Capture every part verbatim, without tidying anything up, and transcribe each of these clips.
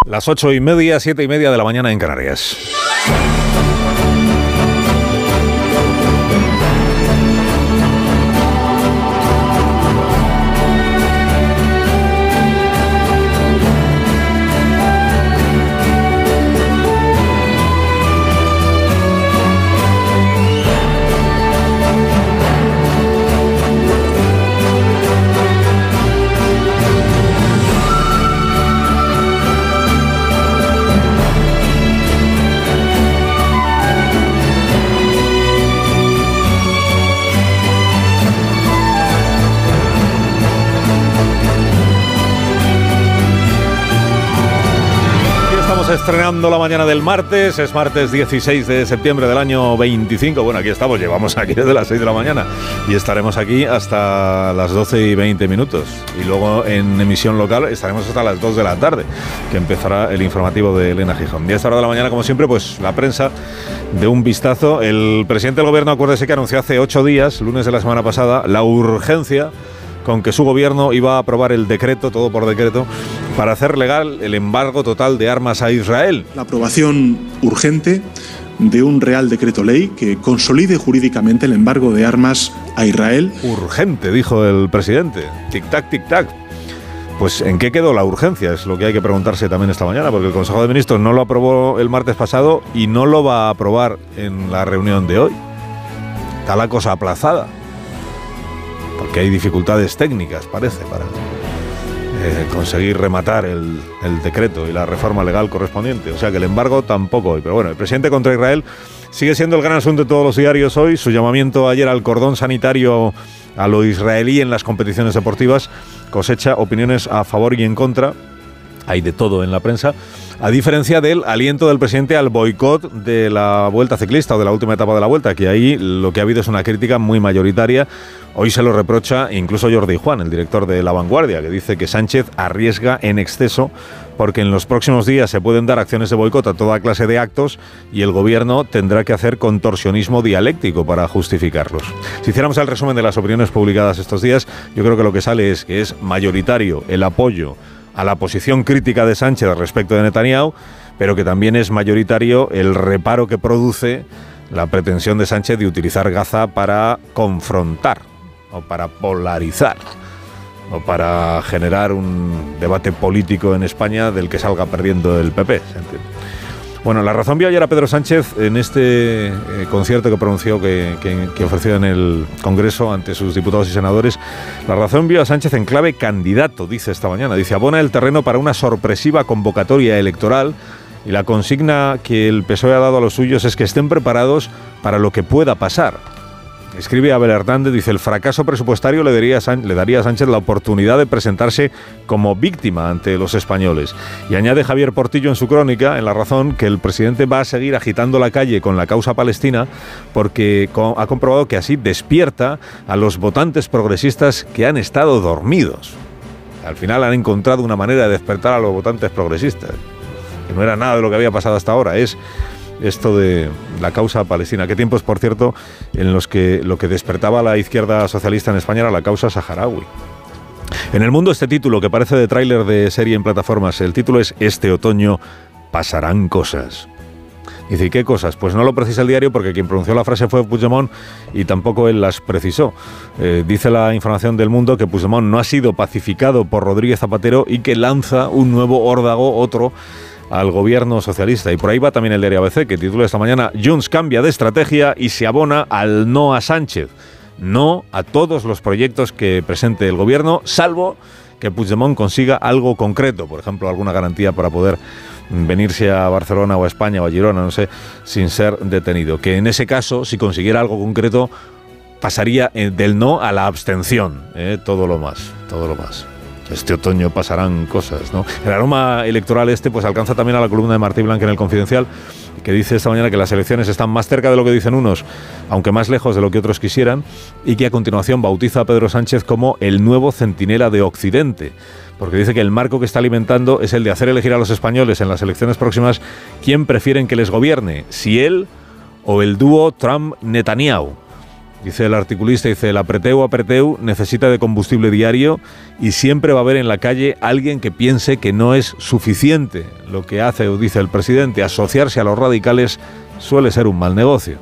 Las ocho y media, siete y media de la mañana en Canarias. Estrenando la mañana del martes, es martes dieciséis de septiembre del año veinticinco. Bueno, aquí estamos, llevamos aquí desde las seis de la mañana y estaremos aquí hasta las doce y veinte minutos. Y luego en emisión local estaremos hasta las dos de la tarde, que empezará el informativo de Elena Gijón. Y a esta hora de la mañana, como siempre, pues la prensa de un vistazo. El presidente del gobierno, acuérdese que anunció hace ocho días, lunes de la semana pasada, la urgencia con que su gobierno iba a aprobar el decreto, todo por decreto, para hacer legal el embargo total de armas a Israel. La aprobación urgente de un Real Decreto Ley que consolide jurídicamente el embargo de armas a Israel. Urgente, dijo el presidente. Tic-tac, tic-tac. Pues ¿en qué quedó la urgencia? Es lo que hay que preguntarse también esta mañana, porque el Consejo de Ministros no lo aprobó el martes pasado y no lo va a aprobar en la reunión de hoy. Está la cosa aplazada, porque hay dificultades técnicas, parece, para eh, conseguir rematar el, el decreto y la reforma legal correspondiente. O sea que el embargo tampoco hoy. Pero bueno, el presidente contra Israel sigue siendo el gran asunto de todos los diarios hoy. Su llamamiento ayer al cordón sanitario a lo israelí en las competiciones deportivas cosecha opiniones a favor y en contra. Hay de todo en la prensa. A diferencia del aliento del presidente al boicot de la Vuelta Ciclista o de la última etapa de la Vuelta, que ahí lo que ha habido es una crítica muy mayoritaria. Hoy se lo reprocha incluso Jordi Juan, el director de La Vanguardia, que dice que Sánchez arriesga en exceso porque en los próximos días se pueden dar acciones de boicot a toda clase de actos y el gobierno tendrá que hacer contorsionismo dialéctico para justificarlos. Si hiciéramos el resumen de las opiniones publicadas estos días, yo creo que lo que sale es que es mayoritario el apoyo a la posición crítica de Sánchez respecto de Netanyahu, pero que también es mayoritario el reparo que produce la pretensión de Sánchez de utilizar Gaza para confrontar, o para polarizar, o para generar un debate político en España del que salga perdiendo el P P, ¿se entiende? Bueno, La Razón vio ayer a Pedro Sánchez en este eh, concierto que pronunció, que, que, que ofreció en el Congreso ante sus diputados y senadores. La Razón vio a Sánchez en clave candidato, dice esta mañana. Dice, abona el terreno para una sorpresiva convocatoria electoral y la consigna que el P S O E ha dado a los suyos es que estén preparados para lo que pueda pasar. Escribe Abel Hernández, dice, el fracaso presupuestario le daría, le daría a Sánchez la oportunidad de presentarse como víctima ante los españoles. Y añade Javier Portillo en su crónica, en La Razón, que el presidente va a seguir agitando la calle con la causa palestina porque ha comprobado que así despierta a los votantes progresistas que han estado dormidos. Al final han encontrado una manera de despertar a los votantes progresistas, que no era nada de lo que había pasado hasta ahora, es esto de la causa palestina. Qué tiempos, por cierto, en los que lo que despertaba a la izquierda socialista en España era la causa saharaui. En El Mundo, este título, que parece de tráiler de serie en plataformas, el título es Este otoño pasarán cosas. Dice, ¿y qué cosas? Pues no lo precisa el diario porque quien pronunció la frase fue Puigdemont y tampoco él las precisó. Eh, dice la información del Mundo que Puigdemont no ha sido pacificado por Rodríguez Zapatero y que lanza un nuevo órdago, otro, al gobierno socialista. Y por ahí va también el diario A B C, que titula esta mañana, Junts cambia de estrategia y se abona al no a Sánchez. No a todos los proyectos que presente el gobierno, salvo que Puigdemont consiga algo concreto, por ejemplo, alguna garantía para poder venirse a Barcelona o a España o a Girona, no sé, sin ser detenido. Que en ese caso, si consiguiera algo concreto, pasaría del no a la abstención, ¿eh? todo lo más, todo lo más. Este otoño pasarán cosas, ¿no? El aroma electoral este pues alcanza también a la columna de Martí Blanc en El Confidencial, que dice esta mañana que las elecciones están más cerca de lo que dicen unos, aunque más lejos de lo que otros quisieran, y que a continuación bautiza a Pedro Sánchez como el nuevo centinela de Occidente, porque dice que el marco que está alimentando es el de hacer elegir a los españoles en las elecciones próximas quién prefieren que les gobierne, si él o el dúo Trump-Netanyahu. Dice el articulista, dice, el apreteu apreteu necesita de combustible diario y siempre va a haber en la calle alguien que piense que no es suficiente lo que hace, o dice el presidente, asociarse a los radicales suele ser un mal negocio.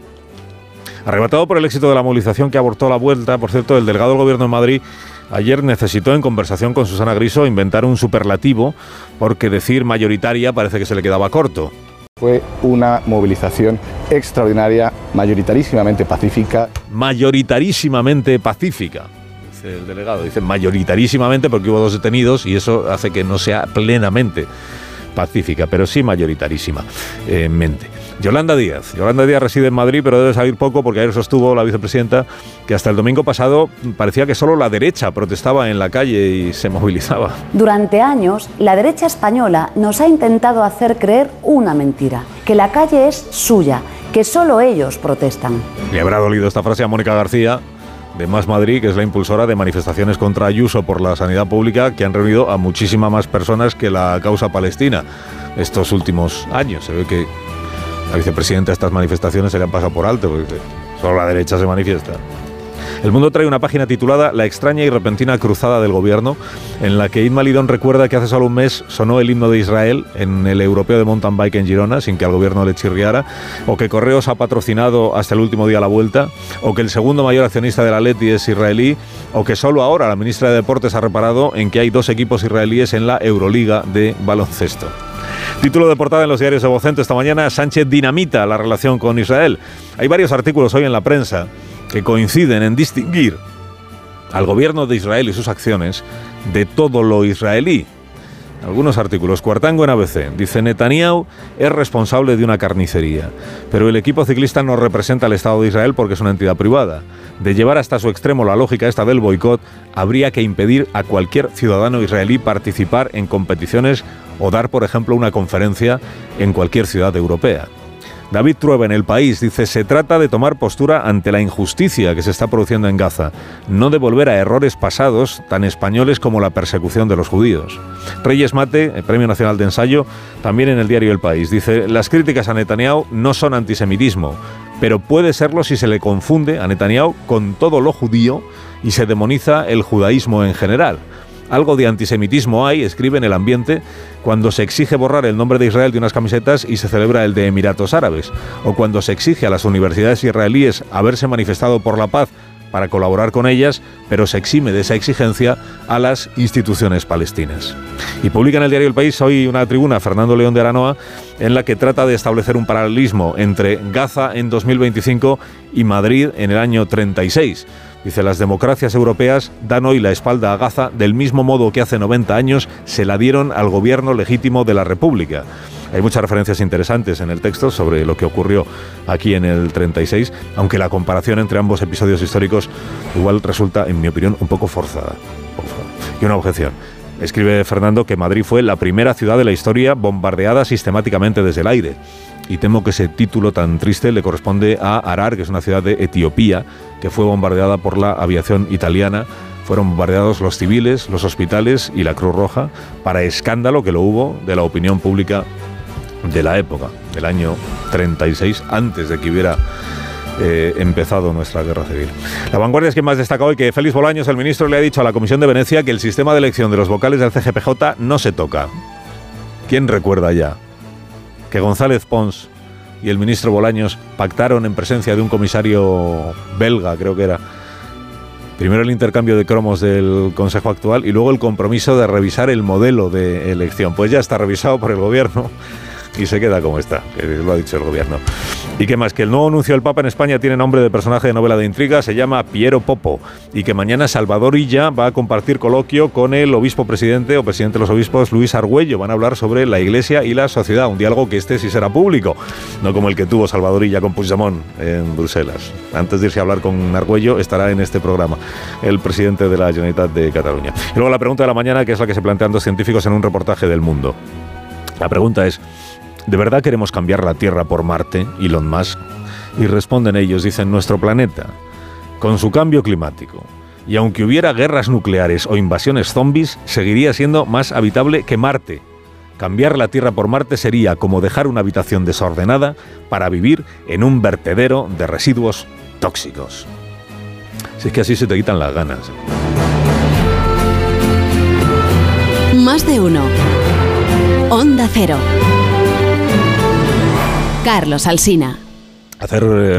Arrebatado por el éxito de la movilización que abortó la vuelta, por cierto, el delegado del Gobierno de Madrid ayer necesitó, en conversación con Susana Griso, inventar un superlativo porque decir mayoritaria parece que se le quedaba corto. Fue una movilización extraordinaria, mayoritarísimamente pacífica. Mayoritarísimamente pacífica, dice el delegado. Dice mayoritarísimamente porque hubo dos detenidos y eso hace que no sea plenamente pacífica, pero sí mayoritarísima eh, mente. Yolanda Díaz. Yolanda Díaz reside en Madrid, pero debe salir poco porque ayer sostuvo la vicepresidenta que hasta el domingo pasado parecía que solo la derecha protestaba en la calle y se movilizaba. Durante años, la derecha española nos ha intentado hacer creer una mentira, que la calle es suya, que solo ellos protestan. Le habrá dolido esta frase a Mónica García, de Más Madrid, que es la impulsora de manifestaciones contra Ayuso por la sanidad pública, que han reunido a muchísimas más personas que la causa palestina estos últimos años. Se ve que la vicepresidenta de estas manifestaciones se le han pasado por alto, porque solo la derecha se manifiesta. El Mundo trae una página titulada La extraña y repentina cruzada del gobierno, en la que Inma Lidón recuerda que hace solo un mes sonó el himno de Israel en el europeo de mountain bike en Girona, sin que al gobierno le chirriara, o que Correos ha patrocinado hasta el último día la vuelta, o que el segundo mayor accionista del Atleti es israelí, o que solo ahora la ministra de Deportes ha reparado en que hay dos equipos israelíes en la Euroliga de baloncesto. Título de portada en los diarios de Vocento esta mañana: Sánchez dinamita la relación con Israel. Hay varios artículos hoy en la prensa que coinciden en distinguir al gobierno de Israel y sus acciones de todo lo israelí. Algunos artículos. Cuartango en A B C. Dice: Netanyahu es responsable de una carnicería, pero el equipo ciclista no representa al Estado de Israel porque es una entidad privada. De llevar hasta su extremo la lógica esta del boicot, habría que impedir a cualquier ciudadano israelí participar en competiciones o dar, por ejemplo, una conferencia en cualquier ciudad europea. David Trueba en El País dice: se trata de tomar postura ante la injusticia que se está produciendo en Gaza, no de volver a errores pasados tan españoles como la persecución de los judíos. Reyes Mate, el Premio Nacional de Ensayo, también en el diario El País, dice: las críticas a Netanyahu no son antisemitismo, pero puede serlo si se le confunde a Netanyahu con todo lo judío y se demoniza el judaísmo en general. Algo de antisemitismo hay, escribe, en el ambiente cuando se exige borrar el nombre de Israel de unas camisetas y se celebra el de Emiratos Árabes, o cuando se exige a las universidades israelíes haberse manifestado por la paz para colaborar con ellas, pero se exime de esa exigencia a las instituciones palestinas. Y publica en el diario El País hoy una tribuna, Fernando León de Aranoa, en la que trata de establecer un paralelismo entre Gaza en dos mil veinticinco y Madrid en el año treinta y seis. Dice: las democracias europeas dan hoy la espalda a Gaza del mismo modo que hace noventa años se la dieron al gobierno legítimo de la República. Hay muchas referencias interesantes en el texto sobre lo que ocurrió aquí en el treinta y seis, aunque la comparación entre ambos episodios históricos igual resulta, en mi opinión, un poco forzada. Y una objeción. Escribe Fernando que Madrid fue la primera ciudad de la historia bombardeada sistemáticamente desde el aire. Y temo que ese título tan triste le corresponde a Harar, que es una ciudad de Etiopía, que fue bombardeada por la aviación italiana. Fueron bombardeados los civiles, los hospitales y la Cruz Roja, para escándalo que lo hubo de la opinión pública de la época, del año treinta y seis, antes de que hubiera eh, empezado nuestra guerra civil. La Vanguardia es quien más destaca hoy que Félix Bolaños, el ministro, le ha dicho a la Comisión de Venecia que el sistema de elección de los vocales del C G P J no se toca. ¿Quién recuerda ya que González Pons y el ministro Bolaños pactaron en presencia de un comisario belga, creo que era, primero el intercambio de cromos del Consejo actual y luego el compromiso de revisar el modelo de elección? Pues ya está revisado por el gobierno y se queda como está, que lo ha dicho el gobierno. Y que más, que el nuevo anuncio del Papa en España tiene nombre de personaje de novela de intriga, se llama Piero Popo, y que mañana Salvador Illa va a compartir coloquio con el obispo presidente o presidente de los obispos Luis Argüello. Van a hablar sobre la Iglesia y la sociedad, un diálogo que este sí será público, no como el que tuvo Salvador Illa con Puigdemont en Bruselas. Antes de irse a hablar con Argüello, estará en este programa el presidente de la Generalitat de Cataluña. Y luego la pregunta de la mañana, que es la que se plantean dos científicos en un reportaje del Mundo. La pregunta es: ¿de verdad queremos cambiar la Tierra por Marte, Elon Musk? Y responden ellos, dicen: nuestro planeta, con su cambio climático, y aunque hubiera guerras nucleares o invasiones zombies, seguiría siendo más habitable que Marte. Cambiar la Tierra por Marte sería como dejar una habitación desordenada para vivir en un vertedero de residuos tóxicos. Si es que así se te quitan las ganas. Más de uno. Onda Cero. Carlos Alsina. Hacer... Eh,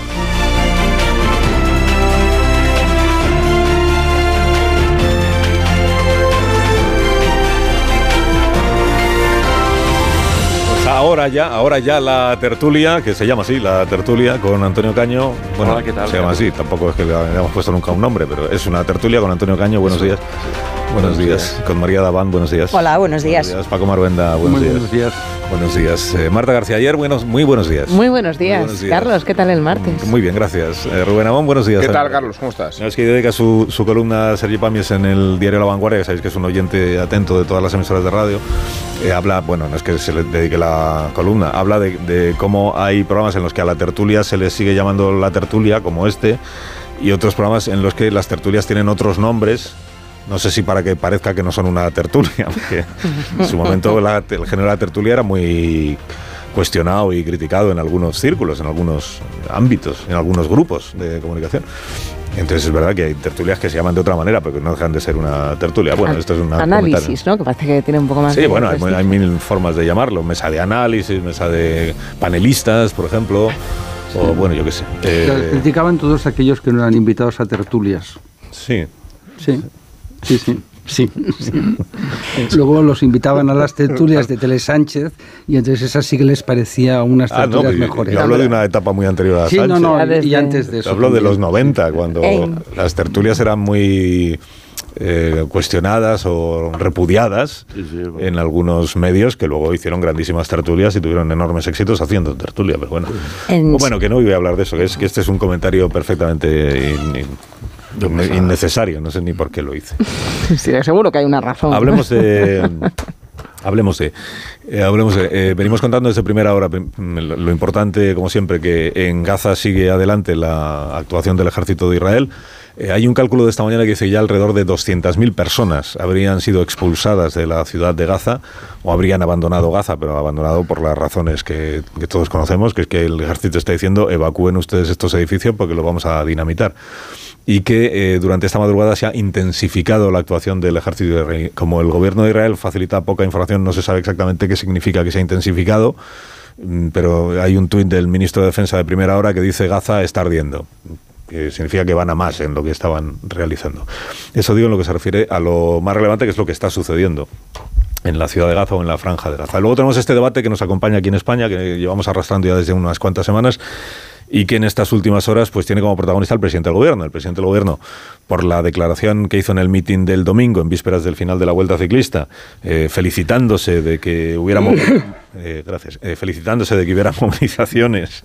Ahora ya, ahora ya la tertulia, que se llama así, la tertulia con Antonio Caño. Bueno, Hola, ¿qué tal? Se llama así, tampoco es que le hayamos puesto nunca un nombre, pero es una tertulia con Antonio Caño. Buenos días. Buenos días. Con María Daván, buenos días. Hola, buenos días. Buenos días. Paco Marvenda, buenos Muy días. buenos días. Buenos días. Eh, Marta García Ayer, buenos, muy buenos días. Muy buenos días. Muy buenos días. Carlos, ¿qué tal el martes? Muy bien, gracias. Eh, Rubén Amón, buenos días. ¿Qué tal, Carlos? ¿Cómo estás? Es que dedica su, su columna a Sergi Pamies en el diario La Vanguardia, que sabéis que es un oyente atento de todas las emisoras de radio. Eh, habla, bueno, no es que se le dedique la columna, habla de, de cómo hay programas en los que a la tertulia se le sigue llamando la tertulia, como este, y otros programas en los que las tertulias tienen otros nombres. No sé si para que parezca que no son una tertulia, porque en su momento la, el género de la tertulia era muy cuestionado y criticado en algunos círculos, en algunos ámbitos, en algunos grupos de comunicación. Entonces es verdad que hay tertulias que se llaman de otra manera, pero que no dejan de ser una tertulia. Bueno, esto es una análisis, ¿no? Que parece que tiene un poco más sí, de... Sí, bueno, hay, hay mil formas de llamarlo. Mesa de análisis, mesa de panelistas, por ejemplo. Sí. O bueno, yo qué sé. Eh, criticaban todos aquellos que no eran invitados a tertulias. Sí. Sí. Sí, sí, sí, sí. Luego los invitaban a las tertulias de Tele Sánchez y entonces esas sí que les parecía unas tertulias ah, no, mejores. Yo hablo de una etapa muy anterior a sí, Sánchez. Sí, no, no, y antes de eso. Hablo de los noventa, cuando en... las tertulias eran muy eh, cuestionadas o repudiadas sí, sí, bueno. en algunos medios que luego hicieron grandísimas tertulias y tuvieron enormes éxitos haciendo tertulia, pero bueno. En... Bueno, que no voy a hablar de eso, que es que este es un comentario perfectamente... In, in, innecesario, no sé ni por qué lo hice. Sí, seguro que hay una razón. Hablemos de... hablemos de... Eh, hablemos de eh, venimos contando desde primera hora lo, lo importante, como siempre, que en Gaza sigue adelante la actuación del ejército de Israel. Eh, hay un cálculo de esta mañana que dice que ya alrededor de doscientas mil personas habrían sido expulsadas de la ciudad de Gaza o habrían abandonado Gaza, pero abandonado por las razones que, que todos conocemos, que es que el ejército está diciendo evacúen ustedes estos edificios porque los vamos a dinamitar. Y que eh, durante esta madrugada se ha intensificado la actuación del ejército de Israel. Como el gobierno de Israel facilita poca información, no se sabe exactamente qué significa que se ha intensificado, pero hay un tuit del ministro de Defensa de primera hora que dice Gaza está ardiendo, que significa que van a más en lo que estaban realizando. Eso digo en lo que se refiere a lo más relevante, que es lo que está sucediendo en la ciudad de Gaza o en la franja de Gaza. Luego tenemos este debate que nos acompaña aquí en España, que llevamos arrastrando ya desde unas cuantas semanas, y que en estas últimas horas pues tiene como protagonista el presidente del gobierno. El presidente del gobierno, por la declaración que hizo en el mitin del domingo, en vísperas del final de la Vuelta Ciclista, eh, felicitándose de que hubiera eh, gracias, eh, felicitándose de que hubiera movilizaciones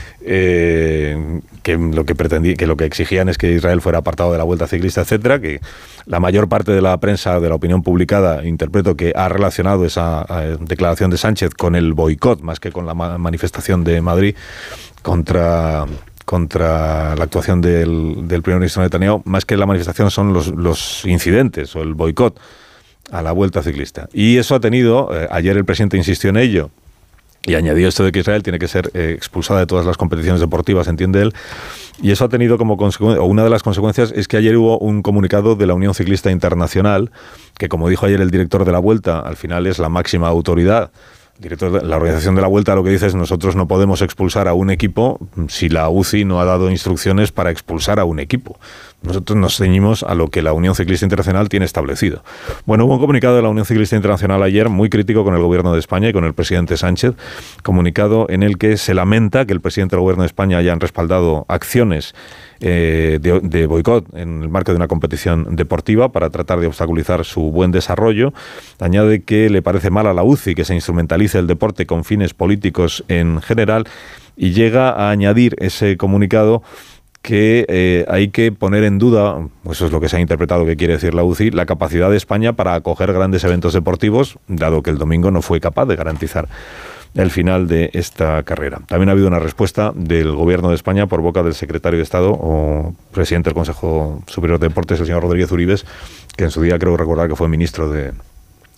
eh, que lo que pretendía, que lo que exigían es que Israel fuera apartado de la Vuelta Ciclista, etcétera, que la mayor parte de la prensa, de la opinión publicada, interpreto que ha relacionado esa eh, declaración de Sánchez con el boicot más que con la ma- manifestación de Madrid contra contra la actuación del, del primer ministro Netanyahu. Más que la manifestación son los, los incidentes o el boicot a la Vuelta Ciclista. Y eso ha tenido, eh, ayer el presidente insistió en ello y añadió esto de que Israel tiene que ser eh, expulsada de todas las competiciones deportivas, entiende él, y eso ha tenido como consecuencia, o una de las consecuencias es que ayer hubo un comunicado de la Unión Ciclista Internacional, que como dijo ayer el director de la Vuelta, al final es la máxima autoridad. Director de la organización de la Vuelta lo que dice es nosotros no podemos expulsar a un equipo si la U C I no ha dado instrucciones para expulsar a un equipo. Nosotros nos ceñimos a lo que la Unión Ciclista Internacional tiene establecido. Bueno, hubo un comunicado de la Unión Ciclista Internacional ayer muy crítico con el gobierno de España y con el presidente Sánchez, comunicado en el que se lamenta que el presidente del gobierno de España hayan respaldado acciones eh, de, de boicot en el marco de una competición deportiva para tratar de obstaculizar su buen desarrollo. Añade que le parece mal a la U C I que se instrumentalice el deporte con fines políticos en general y llega a añadir ese comunicado que eh, hay que poner en duda, eso es lo que se ha interpretado que quiere decir la U C I, la capacidad de España para acoger grandes eventos deportivos, dado que el domingo no fue capaz de garantizar el final de esta carrera. También ha habido una respuesta del Gobierno de España por boca del secretario de Estado o presidente del Consejo Superior de Deportes, el señor Rodríguez Uribes, que en su día creo recordar que fue ministro de,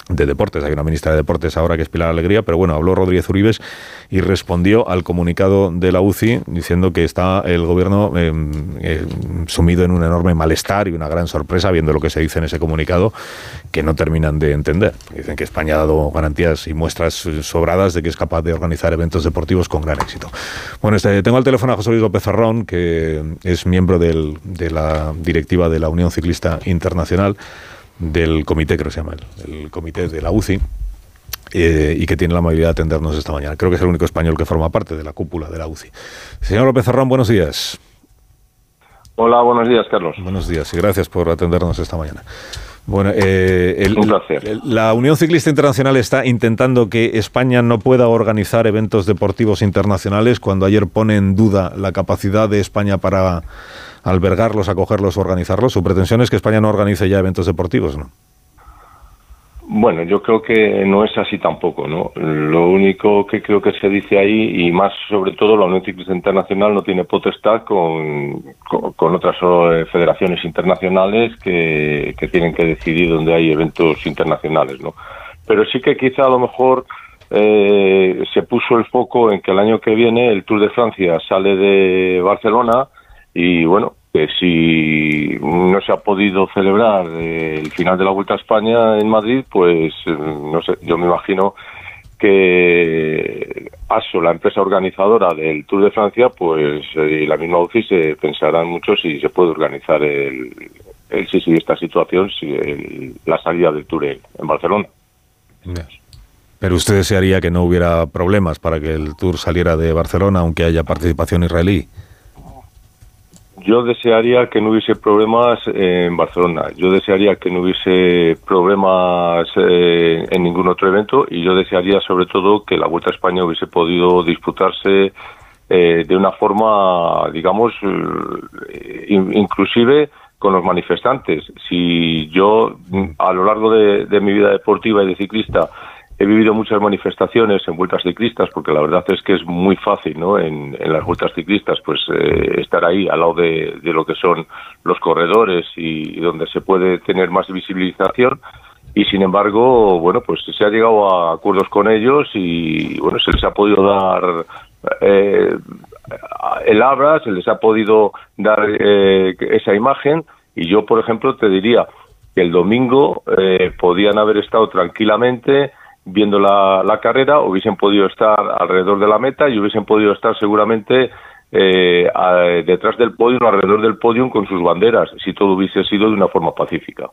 de Deportes. Hay una ministra de Deportes ahora que es Pilar Alegría, pero bueno, habló Rodríguez Uribes y respondió al comunicado de la U C I diciendo que está el gobierno eh, eh, sumido en un enorme malestar y una gran sorpresa viendo lo que se dice en ese comunicado que no terminan de entender. Dicen que España ha dado garantías y muestras sobradas de que es capaz de organizar eventos deportivos con gran éxito. Bueno, este, tengo al teléfono a José Luis López Ferrón, que es miembro del, de la directiva de la Unión Ciclista Internacional, del comité, creo que se llama, el, el comité de la U C I, eh, y que tiene la amabilidad de atendernos esta mañana. Creo que es el único español que forma parte de la cúpula de la U C I. Señor López Ferrón, buenos días. Hola, buenos días, Carlos. Buenos días y gracias por atendernos esta mañana. Bueno, eh, el, un placer. El, la Unión Ciclista Internacional está intentando que España no pueda organizar eventos deportivos internacionales cuando ayer pone en duda la capacidad de España para albergarlos, acogerlos o organizarlos. Su pretensión es que España no organice ya eventos deportivos, ¿no? Bueno, yo creo que no es así tampoco, ¿no? Lo único que creo que se dice ahí, y más sobre todo la Unión Ciclista Internacional no tiene potestad con, con, con otras federaciones internacionales que, que tienen que decidir dónde hay eventos internacionales, ¿no? Pero sí que quizá a lo mejor eh, se puso el foco en que el año que viene el Tour de Francia sale de Barcelona y bueno, que si no se ha podido celebrar el final de la Vuelta a España en Madrid, pues no sé, yo me imagino que ASO, la empresa organizadora del Tour de Francia, pues y la misma U C I se pensarán mucho si se puede organizar el, el si sigue esta situación, si el, la salida del Tour en, en Barcelona. Pero usted desearía que no hubiera problemas para que el Tour saliera de Barcelona, aunque haya participación israelí. Yo desearía que no hubiese problemas en Barcelona, yo desearía que no hubiese problemas eh, en ningún otro evento y yo desearía sobre todo que la Vuelta a España hubiese podido disputarse eh, de una forma, digamos, eh, inclusive con los manifestantes. Si yo a lo largo de, de mi vida deportiva y de ciclista he vivido muchas manifestaciones en vueltas ciclistas, porque la verdad es que es muy fácil, ¿no? En, en las vueltas ciclistas, pues eh, estar ahí al lado de, de lo que son los corredores y, y donde se puede tener más visibilización. Y sin embargo, bueno, pues se ha llegado a acuerdos con ellos y bueno, se les ha podido dar eh, el habla, se les ha podido dar eh, esa imagen. Y yo, por ejemplo, te diría que el domingo eh, podían haber estado tranquilamente viendo la, la carrera, hubiesen podido estar alrededor de la meta y hubiesen podido estar seguramente eh, a, detrás del podio, alrededor del podio con sus banderas, si todo hubiese sido de una forma pacífica.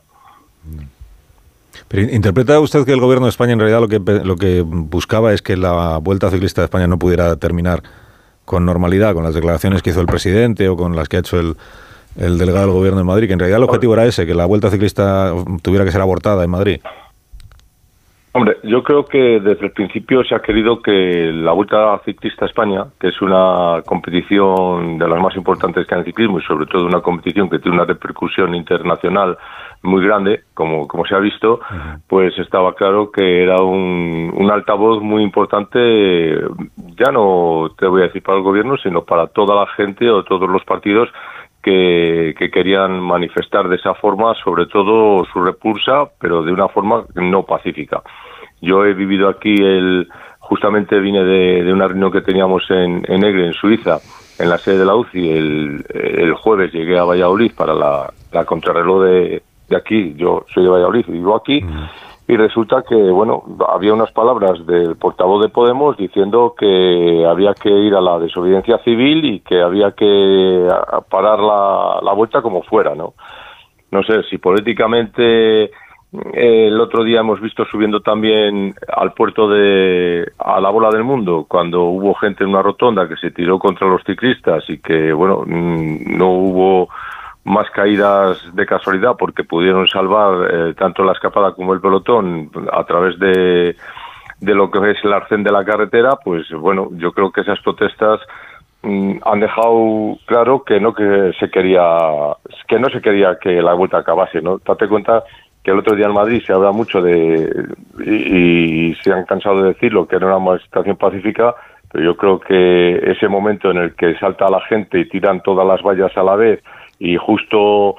Pero ¿interpreta usted que el gobierno de España en realidad lo que, lo que buscaba es que la Vuelta Ciclista de España no pudiera terminar con normalidad, con las declaraciones que hizo el presidente o con las que ha hecho el, el delegado del gobierno de Madrid, que en realidad el objetivo era ese, que la Vuelta Ciclista tuviera que ser abortada en Madrid? Hombre, yo creo que desde el principio se ha querido que la Vuelta Ciclista a España, que es una competición de las más importantes que hay en el ciclismo y sobre todo una competición que tiene una repercusión internacional muy grande, como, como se ha visto, uh-huh. pues estaba claro que era un, un altavoz muy importante, ya no te voy a decir para el gobierno, sino para toda la gente o todos los partidos Que, que querían manifestar de esa forma, sobre todo su repulsa, pero de una forma no pacífica. Yo he vivido aquí, el justamente vine de, de una reunión que teníamos en, en Egre, en Suiza, en la sede de la U C I. El, el jueves llegué a Valladolid para la, la contrarreloj de, de aquí. Yo soy de Valladolid y vivo aquí. Mm. Y resulta que, bueno, había unas palabras del portavoz de Podemos diciendo que había que ir a la desobediencia civil y que había que parar la, la vuelta como fuera, ¿no? No sé, si políticamente eh, el otro día hemos visto subiendo también al puerto de, a la Bola del Mundo, cuando hubo gente en una rotonda que se tiró contra los ciclistas y que, bueno, no hubo más caídas de casualidad porque pudieron salvar eh, tanto la escapada como el pelotón a través de, de lo que es el arcén de la carretera, pues bueno, yo creo que esas protestas mmm, han dejado claro que no que se quería que no se quería que la vuelta acabase, ¿no? Date cuenta que el otro día en Madrid se habla mucho de y, y se han cansado de decirlo, que era una manifestación pacífica, pero yo creo que ese momento en el que salta la gente y tiran todas las vallas a la vez y justo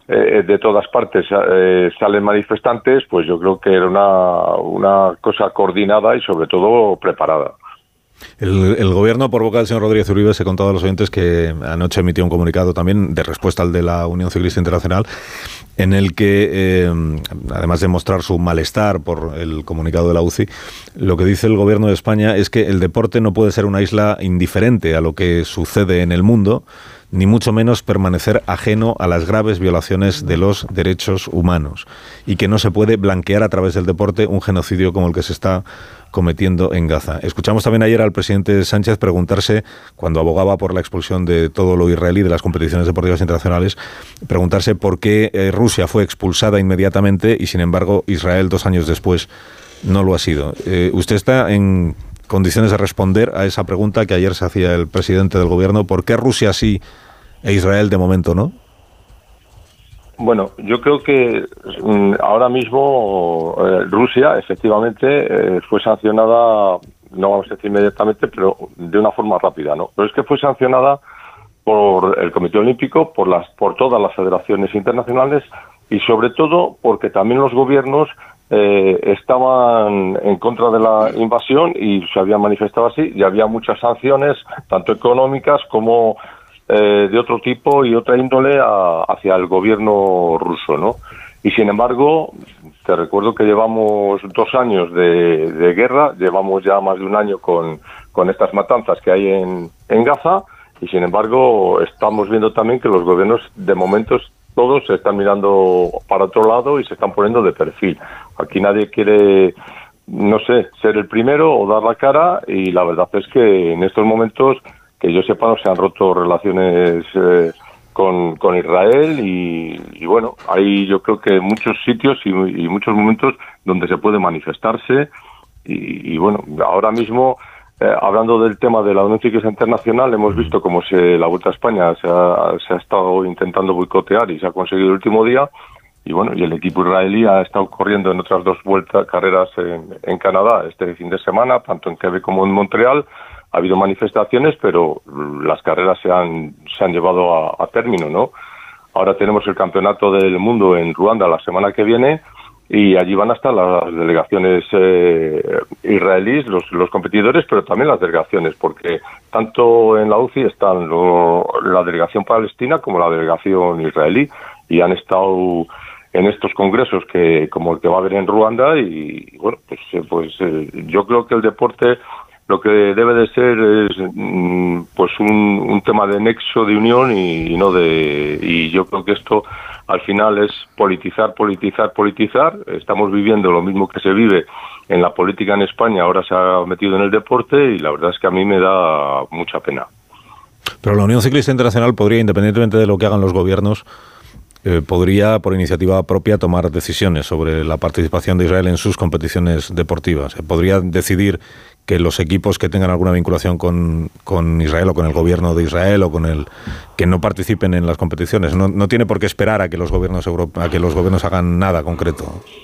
eh, de todas partes eh, salen manifestantes, pues yo creo que era una, una cosa coordinada y sobre todo preparada. El, el gobierno, por boca del señor Rodríguez Uribe, se ha contado a los oyentes que anoche emitió un comunicado también de respuesta al de la Unión Ciclista Internacional, en el que, eh, además de mostrar su malestar por el comunicado de la U C I, lo que dice el gobierno de España es que el deporte no puede ser una isla indiferente a lo que sucede en el mundo, ni mucho menos permanecer ajeno a las graves violaciones de los derechos humanos, y que no se puede blanquear a través del deporte un genocidio como el que se está cometiendo en Gaza. Escuchamos también ayer al presidente Sánchez preguntarse, cuando abogaba por la expulsión de todo lo israelí de las competiciones deportivas internacionales, preguntarse por qué eh, Rusia fue expulsada inmediatamente y, sin embargo, Israel dos años después no lo ha sido. Eh, ¿Usted está en condiciones de responder a esa pregunta que ayer se hacía el presidente del gobierno? ¿Por qué Rusia sí e Israel de momento no? Bueno, yo creo que mm, ahora mismo eh, Rusia efectivamente eh, fue sancionada, no vamos a decir inmediatamente, pero de una forma rápida, ¿no? Pero es que fue sancionada por el Comité Olímpico, por las, por todas las federaciones internacionales y sobre todo porque también los gobiernos eh, estaban en contra de la invasión y se habían manifestado así, y había muchas sanciones, tanto económicas como Eh, de otro tipo y otra índole a, hacia el gobierno ruso, ¿no? Y sin embargo, te recuerdo que llevamos dos años de, de guerra, llevamos ya más de un año con, con estas matanzas que hay en, en Gaza, y sin embargo estamos viendo también que los gobiernos de momentos todos se están mirando para otro lado y se están poniendo de perfil. Aquí nadie quiere, no sé, ser el primero o dar la cara, y la verdad es que en estos momentos, que yo sepa, no se han roto relaciones eh, con, con Israel y, y bueno, hay yo creo que muchos sitios y, y muchos momentos donde se puede manifestarse y, y bueno, ahora mismo, eh, hablando del tema de la Unión Ciclista Internacional, hemos visto cómo se, la Vuelta a España se ha, se ha estado intentando boicotear y se ha conseguido el último día, y bueno, y el equipo israelí ha estado corriendo en otras dos vueltas, carreras en, en Canadá este fin de semana, tanto en Quebec como en Montreal. Ha habido manifestaciones, pero las carreras se han, se han llevado a, a término, ¿no? Ahora tenemos el Campeonato del Mundo en Ruanda la semana que viene y allí van a estar las delegaciones eh, israelíes, los, los competidores, pero también las delegaciones, porque tanto en la U C I están lo, la delegación palestina como la delegación israelí, y han estado en estos congresos que como el que va a haber en Ruanda y, bueno, pues, pues eh, yo creo que el deporte lo que debe de ser es pues un, un tema de nexo, de unión y, y no de y yo creo que esto al final es politizar, politizar, politizar. Estamos viviendo lo mismo que se vive en la política en España, ahora se ha metido en el deporte y la verdad es que a mí me da mucha pena. Pero la Unión Ciclista Internacional podría, independientemente de lo que hagan los gobiernos, Eh, podría, por iniciativa propia, tomar decisiones sobre la participación de Israel en sus competiciones deportivas. Eh, podría decidir que los equipos que tengan alguna vinculación con, con Israel o con el gobierno de Israel o con el que no participen en las competiciones. No, no tiene por qué esperar a que los gobiernos europe- a que los gobiernos hagan nada concreto.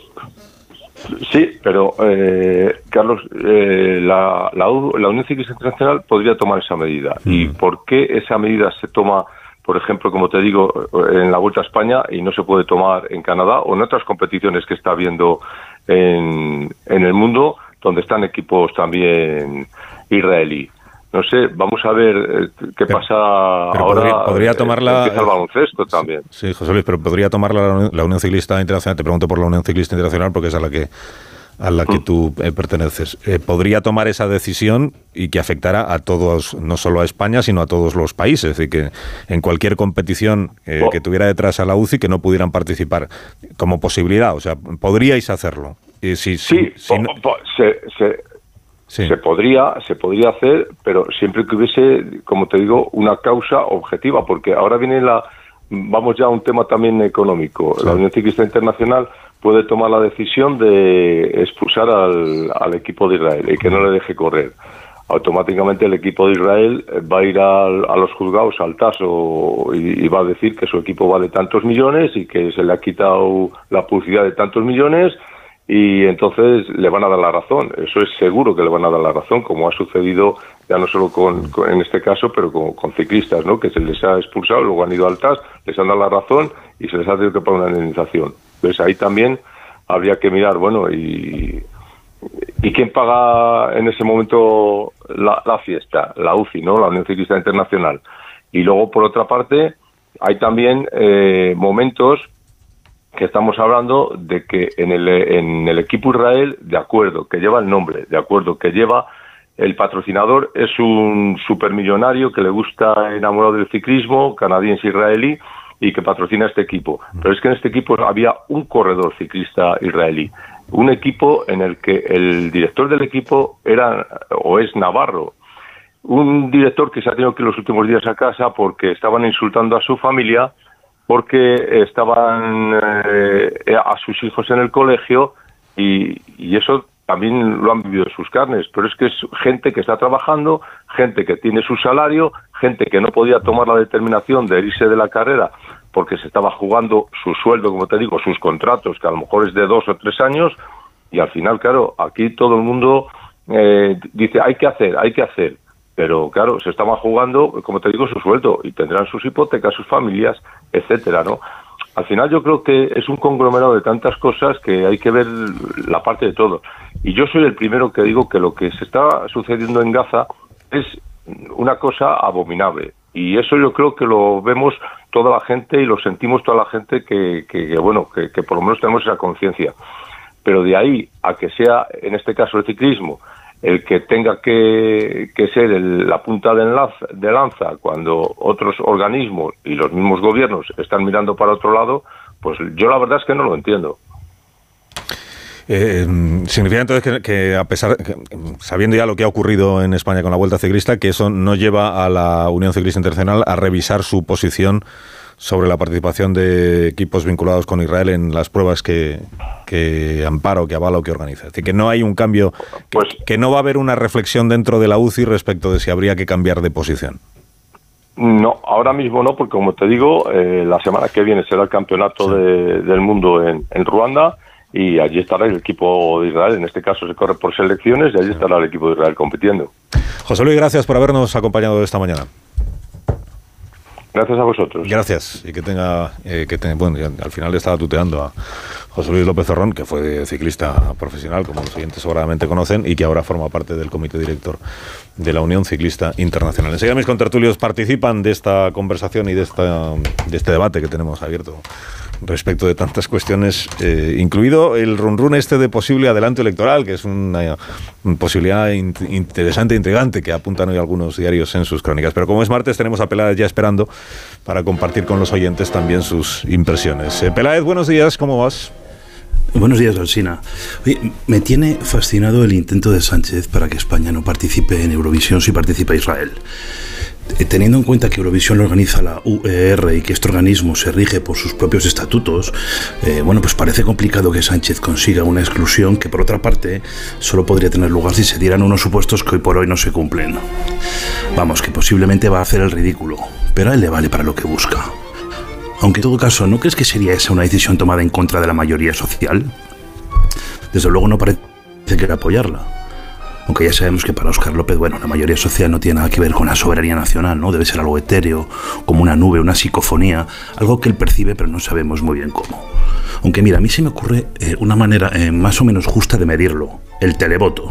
Sí, pero eh, Carlos, eh, la, la, la Unión Ciclista Internacional podría tomar esa medida. Mm. ¿Y por qué esa medida se toma, por ejemplo, como te digo, en la Vuelta a España y no se puede tomar en Canadá o en otras competiciones que está habiendo en, en el mundo, donde están equipos también israelí? No sé, vamos a ver eh, qué pero, pasa pero ahora. Podría, podría tomarla. Empieza el baloncesto también. Sí, José Luis, pero podría tomarla la Unión, la Unión Ciclista Internacional. Te pregunto por la Unión Ciclista Internacional porque es a la que a la que mm. tú eh, perteneces. Eh, podría tomar esa decisión y que afectara a todos, no solo a España, sino a todos los países. Es decir, que en cualquier competición eh, oh. que tuviera detrás a la U C I, que no pudieran participar como posibilidad. O sea, podríais hacerlo. Y si, sí, si, si po, no... po, se, se, sí. se podría, se podría hacer, pero siempre que hubiese, como te digo, una causa objetiva, porque ahora viene la, vamos ya a un tema también económico. Sí. La Unión Ciclista Internacional puede tomar la decisión de expulsar al, al equipo de Israel y que no le deje correr. Automáticamente el equipo de Israel va a ir al, a los juzgados, al T A S o, y, y va a decir que su equipo vale tantos millones y que se le ha quitado la publicidad de tantos millones, y y entonces le van a dar la razón. Eso es seguro que le van a dar la razón, como ha sucedido ya no solo con, con en este caso, pero con, con ciclistas, ¿no? Que se les ha expulsado, luego han ido al T A S, les han dado la razón y se les ha tenido que pagar una indemnización. Entonces ahí también habría que mirar, bueno, y, y quién paga en ese momento la, la fiesta, la U C I, ¿no? La Unión Ciclista Internacional. Y luego, por otra parte, hay también eh, momentos que estamos hablando de que en el, en el equipo Israel, de acuerdo, que lleva el nombre, de acuerdo, que lleva el patrocinador, es un supermillonario que le gusta, enamorado del ciclismo, canadiense-israelí, y que patrocina este equipo. Pero es que en este equipo había un corredor ciclista israelí, un equipo en el que el director del equipo era o es navarro, un director que se ha tenido que ir los últimos días a casa porque estaban insultando a su familia, porque estaban eh, a sus hijos en el colegio, y, y eso también lo han vivido en sus carnes. Pero es que es gente que está trabajando, gente que tiene su salario, gente que no podía tomar la determinación de irse de la carrera porque se estaba jugando su sueldo, como te digo, sus contratos, que a lo mejor es de dos o tres años, y al final, claro, aquí todo el mundo eh, dice, hay que hacer, hay que hacer. Pero claro, se estaban jugando, como te digo, su sueldo, y tendrán sus hipotecas, sus familias, etcétera, ¿no? Al final yo creo que es un conglomerado de tantas cosas que hay que ver la parte de todo. Y yo soy el primero que digo que lo que se está sucediendo en Gaza es una cosa abominable. Y eso yo creo que lo vemos toda la gente y lo sentimos toda la gente que, que, que bueno, que, que por lo menos tenemos esa conciencia. Pero de ahí a que sea, en este caso el ciclismo, el que tenga que, que ser el, la punta de lanza, de lanza cuando otros organismos y los mismos gobiernos están mirando para otro lado, pues yo la verdad es que no lo entiendo. Eh, significa entonces que, que a pesar, que, sabiendo ya lo que ha ocurrido en España con la Vuelta Ciclista, que eso no lleva a la Unión Ciclista Internacional a revisar su posición sobre la participación de equipos vinculados con Israel en las pruebas que, que ampara o que avala o que organiza. Es decir, que no hay un cambio, que, pues, que no va a haber una reflexión dentro de la U C I respecto de si habría que cambiar de posición. No, ahora mismo no, porque como te digo, eh, la semana que viene será el campeonato sí. de, del mundo en, en Ruanda, y allí estará el equipo de Israel. En este caso se corre por selecciones y allí sí. estará el equipo de Israel compitiendo. José Luis, gracias por habernos acompañado esta mañana. Gracias a vosotros. Gracias. Y que tenga, eh, que tenga, bueno, al final le estaba tuteando a José Luis López Zorrón, que fue ciclista profesional, como los oyentes seguramente conocen, y que ahora forma parte del comité director de la Unión Ciclista Internacional. Enseguida mis contertulios participan de esta conversación y de, esta, de este debate que tenemos abierto respecto de tantas cuestiones, eh, incluido el run run este de posible adelanto electoral, que es una, una posibilidad in, interesante e intrigante que apuntan hoy algunos diarios en sus crónicas. Pero como es martes, tenemos a Peláez ya esperando para compartir con los oyentes también sus impresiones. Eh, Peláez, buenos días, ¿cómo vas? Buenos días, Alsina. Oye, me tiene fascinado el intento de Sánchez para que España no participe en Eurovisión si participa Israel. Teniendo en cuenta que Eurovisión lo organiza la U E R y que este organismo se rige por sus propios estatutos, eh, bueno, pues parece complicado que Sánchez consiga una exclusión que, por otra parte, solo podría tener lugar si se dieran unos supuestos que hoy por hoy no se cumplen. Vamos, que posiblemente va a hacer el ridículo, pero a él le vale para lo que busca. Aunque en todo caso, ¿no crees que sería esa una decisión tomada en contra de la mayoría social? Desde luego no parece querer apoyarla. Aunque ya sabemos que para Óscar López, bueno, la mayoría social no tiene nada que ver con la soberanía nacional, ¿no? Debe ser algo etéreo, como una nube, una psicofonía, algo que él percibe pero no sabemos muy bien cómo. Aunque mira, a mí se me ocurre eh, una manera eh, más o menos justa de medirlo, el televoto.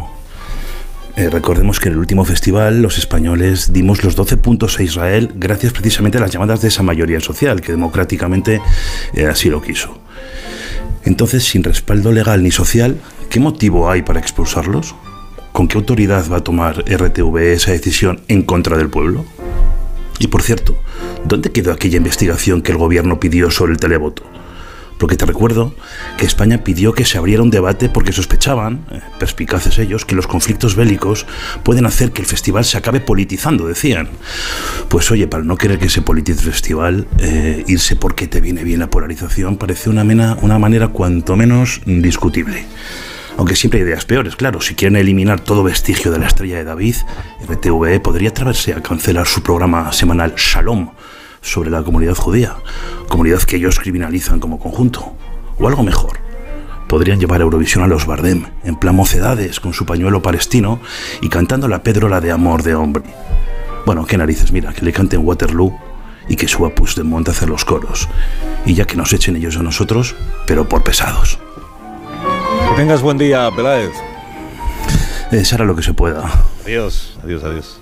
Eh, recordemos que en el último festival los españoles dimos los doce puntos a Israel gracias precisamente a las llamadas de esa mayoría social, que democráticamente eh, así lo quiso. Entonces, sin respaldo legal ni social, ¿qué motivo hay para expulsarlos? ¿Con qué autoridad va a tomar R T V E esa decisión en contra del pueblo? Y por cierto, ¿dónde quedó aquella investigación que el gobierno pidió sobre el televoto? Porque te recuerdo que España pidió que se abriera un debate porque sospechaban, eh, perspicaces ellos, que los conflictos bélicos pueden hacer que el festival se acabe politizando, decían. Pues oye, para no querer que se politice el festival, eh, irse porque te viene bien la polarización parece una, mena, una manera cuanto menos discutible. Aunque siempre hay ideas peores, claro. Si quieren eliminar todo vestigio de la estrella de David, R T V E podría atreverse a cancelar su programa semanal Shalom sobre la comunidad judía, comunidad que ellos criminalizan como conjunto. O algo mejor, podrían llevar a Eurovisión a los Bardem, en plan mocedades, con su pañuelo palestino y cantando la Pedrola de Amor de Hombre. Bueno, qué narices, mira, que le canten Waterloo y que suba Puigdemont a hacer los coros. Y ya que nos echen ellos a nosotros, pero por pesados. Que tengas buen día, Peláez. Eh, será lo que se pueda. Adiós, adiós, adiós.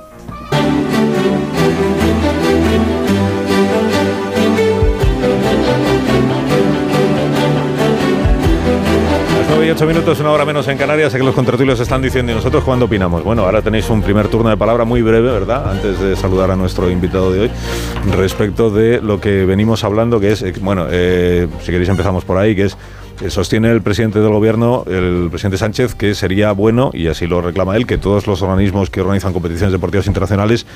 nueve y ocho minutos, una hora menos en Canarias. Sé que los contratulios están diciendo, ¿y nosotros cuándo opinamos? Bueno, ahora tenéis un primer turno de palabra muy breve, ¿verdad? Antes de saludar a nuestro invitado de hoy, respecto de lo que venimos hablando, que es, bueno, eh, si queréis empezamos por ahí, que es, eh, sostiene el presidente del gobierno, el presidente Sánchez, que sería bueno, y así lo reclama él, que todos los organismos que organizan competiciones deportivas internacionales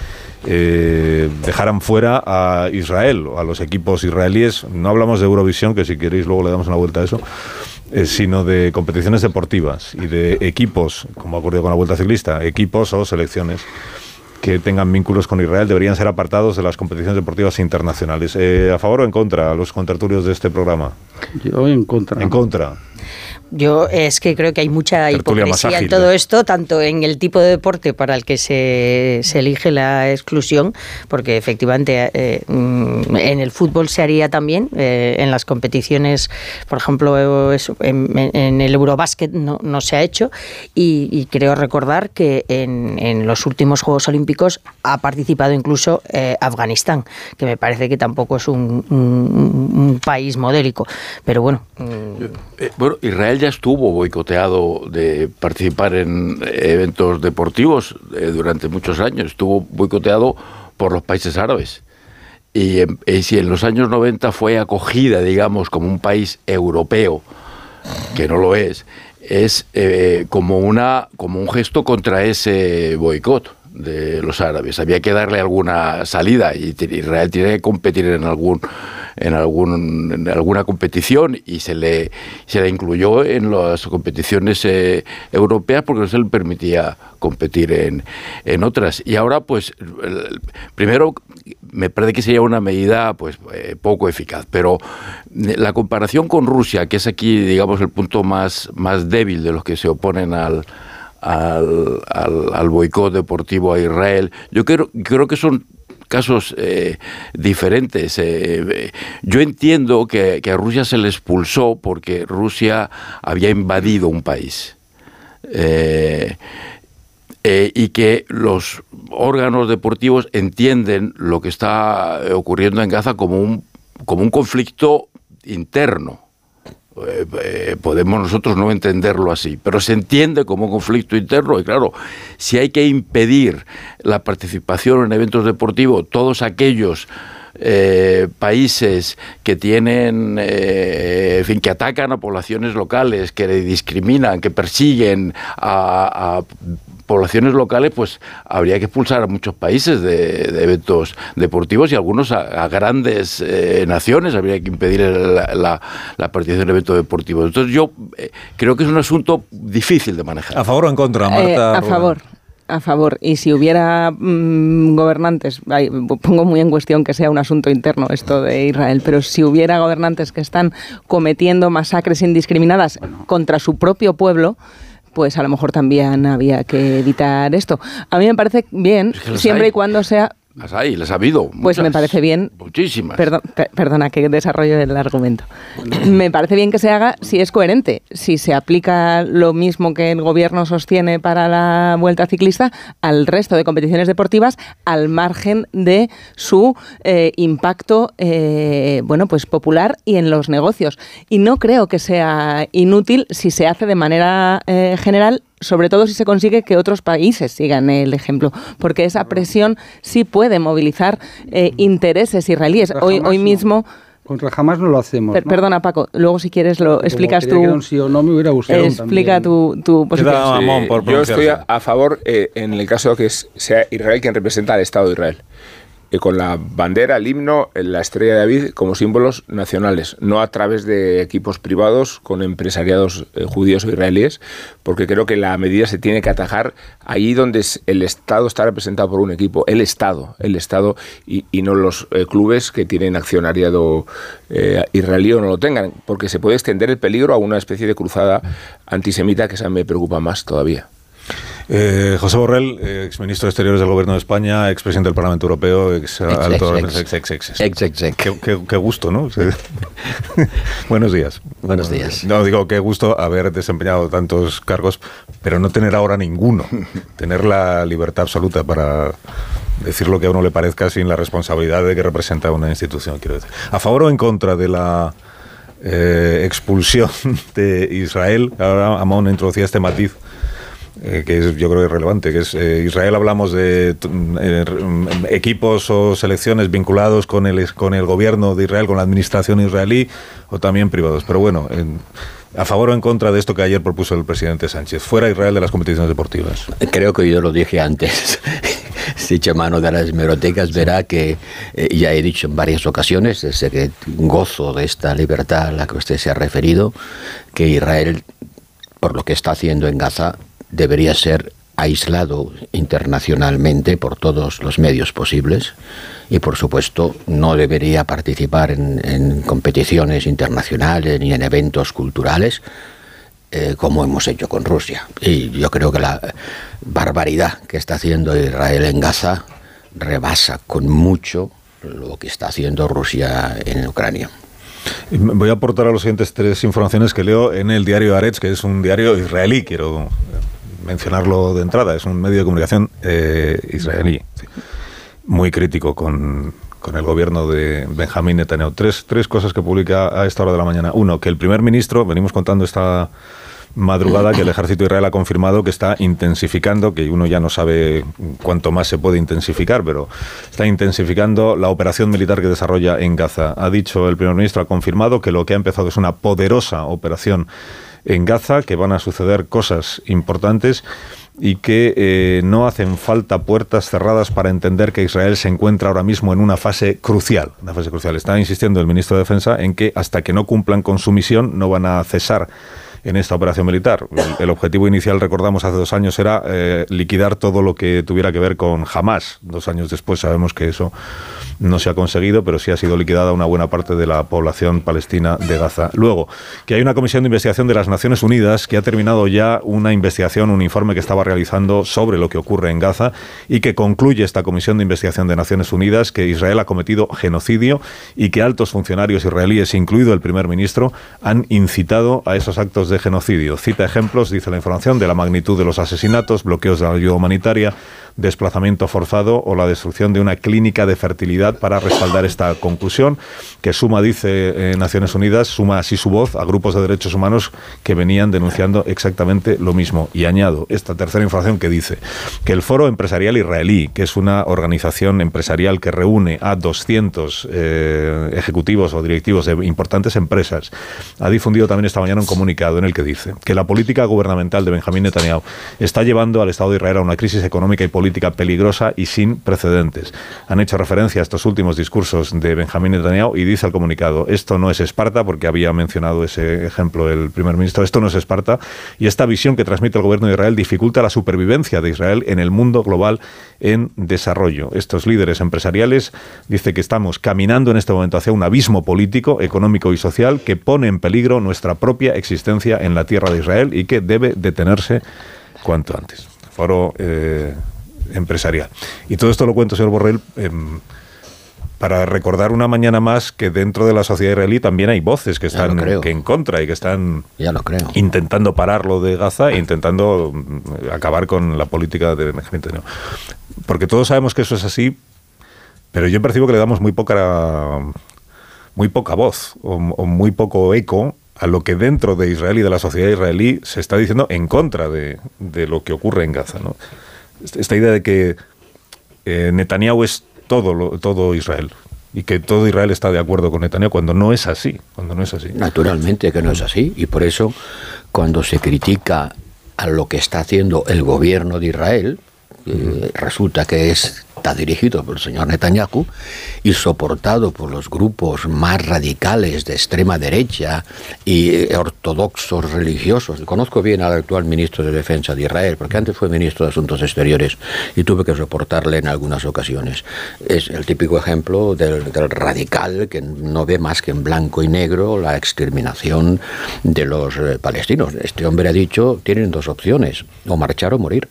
eh, dejaran fuera a Israel, a los equipos israelíes. No hablamos de Eurovisión, que si queréis luego le damos una vuelta a eso, Eh, sino de competiciones deportivas y de equipos, como ha ocurrido con la Vuelta Ciclista, equipos o selecciones que tengan vínculos con Israel deberían ser apartados de las competiciones deportivas internacionales. Eh, ¿A favor o en contra los contertulios de este programa? Yo en contra. En contra. Yo es que creo que hay mucha Tertulia hipocresía en todo esto, tanto en el tipo de deporte para el que se, se elige la exclusión, porque efectivamente eh, en el fútbol se haría también, eh, en las competiciones, por ejemplo, eso, en, en el Eurobásquet no, no se ha hecho, y, y creo recordar que en, en los últimos Juegos Olímpicos ha participado incluso eh, Afganistán, que me parece que tampoco es un, un, un país modélico, pero bueno. Eh, bueno, Israel ya estuvo boicoteado de participar en eventos deportivos eh, durante muchos años. Estuvo boicoteado por los países árabes. Y, y si en los años noventa fue acogida, digamos, como un país europeo, que no lo es, es eh, como, una, como un gesto contra ese boicot de los árabes. Había que darle alguna salida y Israel tiene que competir en algún en algún en alguna competición y se le se le incluyó en las competiciones eh, europeas porque no se le permitía competir en, en otras. Y ahora, pues, el, primero me parece que sería una medida pues eh, poco eficaz, pero la comparación con Rusia, que es aquí, digamos, el punto más, más débil de los que se oponen al al, al, al boicot deportivo a Israel, yo creo, creo que son casos eh, diferentes. Eh, yo entiendo que, que a Rusia se le expulsó porque Rusia había invadido un país. Eh, eh, y que los órganos deportivos entienden lo que está ocurriendo en Gaza como un, como un conflicto interno. Eh, eh, podemos nosotros no entenderlo así, pero se entiende como un conflicto interno y claro, si hay que impedir la participación en eventos deportivos, todos aquellos eh, países que tienen, eh, en fin, que atacan a poblaciones locales, que discriminan, que persiguen a, a poblaciones locales, pues habría que expulsar a muchos países de, de eventos deportivos y algunos a, a grandes eh, naciones habría que impedir la, la, la participación en eventos deportivos. Entonces yo eh, creo que es un asunto difícil de manejar. ¿A favor o en contra, Marta? Eh, a Rubén. favor. A favor. Y si hubiera mmm, gobernantes, ay, pongo muy en cuestión que sea un asunto interno esto de Israel, pero si hubiera gobernantes que están cometiendo masacres indiscriminadas contra su propio pueblo, pues a lo mejor también había que evitar esto. A mí me parece bien, es que siempre hay. y cuando sea... Las hay, las ha habido. Pues muchas, me parece bien... Muchísimas. Perdón, per, perdona, que desarrollo el argumento. Me parece bien que se haga si es coherente. Si se aplica lo mismo que el gobierno sostiene para la Vuelta Ciclista al resto de competiciones deportivas, al margen de su eh, impacto eh, bueno, pues popular y en los negocios. Y no creo que sea inútil si se hace de manera eh, general, sobre todo si se consigue que otros países sigan el ejemplo, porque esa presión sí puede movilizar eh, intereses israelíes. Hoy, hoy mismo... Contra Hamas no lo hacemos, per, ¿no? Perdona, Paco, luego si quieres lo Como explicas tú. Un sí o no me hubiera gustado explica tu, tu posición. Sí, por yo estoy a, a favor, eh, en el caso de que sea Israel quien representa al Estado de Israel. eh, con la bandera, el himno, la estrella de David como símbolos nacionales, no a través de equipos privados con empresariados eh, judíos o israelíes, porque creo que la medida se tiene que atajar ahí donde el Estado está representado por un equipo, el Estado, el Estado y, y no los eh, clubes que tienen accionariado eh, israelí o no lo tengan, porque se puede extender el peligro a una especie de cruzada antisemita que esa me preocupa más todavía. Eh, José Borrell, eh, exministro de Exteriores del Gobierno de España, expresidente del Parlamento Europeo, ex, ex, alto ex, ex, ex, ex, ex. ex, ex, ex. Qué, qué, qué gusto, ¿no? Sí. Buenos días. Buenos días. No, digo, qué gusto haber desempeñado tantos cargos, pero no tener ahora ninguno. Tener la libertad absoluta para decir lo que a uno le parezca sin la responsabilidad de que representa una institución, quiero decir. ¿A favor o en contra de la eh, expulsión de Israel? Ahora Amón introducía este matiz. Eh, que es, yo creo que es relevante, que es eh, Israel. Hablamos de eh, equipos o selecciones vinculados con el, con el gobierno de Israel, con la administración israelí, o también privados. Pero bueno, en, ¿a favor o en contra de esto que ayer propuso el presidente Sánchez? Fuera Israel de las competiciones deportivas. Creo que yo lo dije antes. Si echa mano de las hemerotecas verá que eh, ya he dicho en varias ocasiones, desde que gozo de esta libertad a la que usted se ha referido, que Israel, por lo que está haciendo en Gaza, debería ser aislado internacionalmente por todos los medios posibles y, por supuesto, no debería participar en, en competiciones internacionales ni en eventos culturales eh, como hemos hecho con Rusia. Y yo creo que la barbaridad que está haciendo Israel en Gaza rebasa con mucho lo que está haciendo Rusia en Ucrania. Voy a aportar a los siguientes tres informaciones que leo en el diario Haaretz, que es un diario israelí, quiero mencionarlo de entrada, es un medio de comunicación eh, israelí, sí, muy crítico con, con el gobierno de Benjamín Netanyahu. Tres, tres cosas que publica a esta hora de la mañana. Uno, que el primer ministro, venimos contando esta madrugada que el ejército de Israel ha confirmado que está intensificando, que uno ya no sabe cuánto más se puede intensificar, pero está intensificando la operación militar que desarrolla en Gaza. Ha dicho el primer ministro, ha confirmado que lo que ha empezado es una poderosa operación en Gaza, que van a suceder cosas importantes y que eh, no hacen falta puertas cerradas para entender que Israel se encuentra ahora mismo en una fase crucial. Una fase crucial. Está insistiendo el ministro de Defensa en que hasta que no cumplan con su misión no van a cesar en esta operación militar. El, el objetivo inicial, recordamos, hace dos años era eh, liquidar todo lo que tuviera que ver con Hamás. Dos años después sabemos que eso no se ha conseguido, pero sí ha sido liquidada una buena parte de la población palestina de Gaza. Luego, que hay una comisión de investigación de las Naciones Unidas que ha terminado ya una investigación, un informe que estaba realizando sobre lo que ocurre en Gaza, y que concluye esta comisión de investigación de Naciones Unidas que Israel ha cometido genocidio y que altos funcionarios israelíes, incluido el primer ministro, han incitado a esos actos de genocidio. Cita ejemplos, dice la información, de la magnitud de los asesinatos, bloqueos de la ayuda humanitaria, desplazamiento forzado o la destrucción de una clínica de fertilidad para respaldar esta conclusión, que suma, dice eh, Naciones Unidas, suma así su voz a grupos de derechos humanos que venían denunciando exactamente lo mismo. Y añado esta tercera información que dice que el Foro Empresarial Israelí, que es una organización empresarial que reúne a doscientos eh, ejecutivos o directivos de importantes empresas, ha difundido también esta mañana un comunicado en el que dice que la política gubernamental de Benjamín Netanyahu está llevando al Estado de Israel a una crisis económica y política peligrosa y sin precedentes. Han hecho referencia a estos últimos discursos de Benjamín Netanyahu y dice el comunicado, esto no es Esparta, porque había mencionado ese ejemplo el primer ministro, esto no es Esparta, y esta visión que transmite el gobierno de Israel dificulta la supervivencia de Israel en el mundo global en desarrollo. Estos líderes empresariales dicen que estamos caminando en este momento hacia un abismo político, económico y social que pone en peligro nuestra propia existencia en la tierra de Israel y que debe detenerse cuanto antes. Foro eh, empresarial. Y todo esto lo cuento, señor Borrell, eh, para recordar una mañana más que dentro de la sociedad israelí también hay voces que están que en contra y que están ya lo creo. intentando parar lo de Gaza e intentando acabar con la política de Benjamín Netanyahu. Porque todos sabemos que eso es así, pero yo percibo que le damos muy poca muy poca voz o, o muy poco eco a lo que dentro de Israel y de la sociedad israelí se está diciendo en contra de, de lo que ocurre en Gaza, ¿no? Esta idea de que eh, Netanyahu es todo, lo, todo Israel y que todo Israel está de acuerdo con Netanyahu cuando no es así, cuando no es así. Naturalmente que no es así, y por eso cuando se critica a lo que está haciendo el gobierno de Israel, eh, resulta que es está dirigido por el señor Netanyahu y soportado por los grupos más radicales de extrema derecha y ortodoxos religiosos. Conozco bien al actual ministro de Defensa de Israel, porque antes fue ministro de Asuntos Exteriores y tuve que soportarle en algunas ocasiones. Es el típico ejemplo del, del radical que no ve más que en blanco y negro la exterminación de los eh, palestinos. Este hombre ha dicho, tienen dos opciones, o marchar o morir.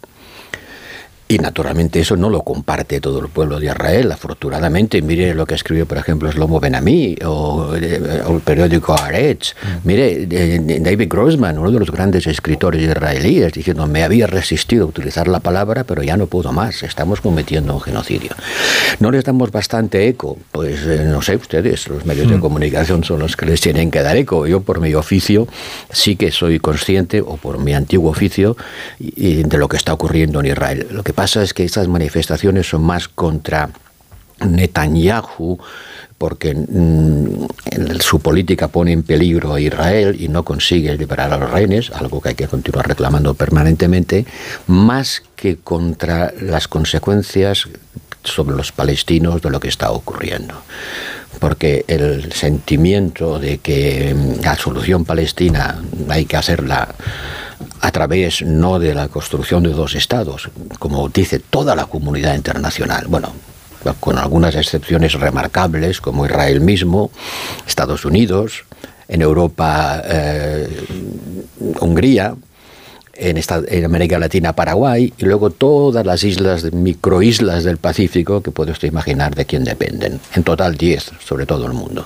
Y naturalmente eso no lo comparte todo el pueblo de Israel, afortunadamente. Mire lo que escribió, por ejemplo, Shlomo Ben-Ami o, eh, o el periódico Haaretz. Mire, eh, David Grossman, uno de los grandes escritores israelíes, diciendo, me había resistido a utilizar la palabra, pero ya no puedo más, estamos cometiendo un genocidio. ¿No les damos bastante eco? Pues eh, no sé, ustedes, los medios de comunicación son los que les tienen que dar eco. Yo por mi oficio sí que soy consciente, o por mi antiguo oficio, y, y de lo que está ocurriendo en Israel. Lo que pasa es que estas manifestaciones son más contra Netanyahu, porque mmm, su política pone en peligro a Israel y no consigue liberar a los rehenes, algo que hay que continuar reclamando permanentemente, más que contra las consecuencias sobre los palestinos de lo que está ocurriendo. Porque el sentimiento de que la solución palestina hay que hacerla a través no de la construcción de dos estados, como dice toda la comunidad internacional, bueno, con algunas excepciones remarcables, como Israel mismo, Estados Unidos, en Europa, eh, Hungría, en, esta, en América Latina, Paraguay, y luego todas las islas, microislas del Pacífico, que puede usted imaginar de quién dependen. En total diez, sobre todo el mundo.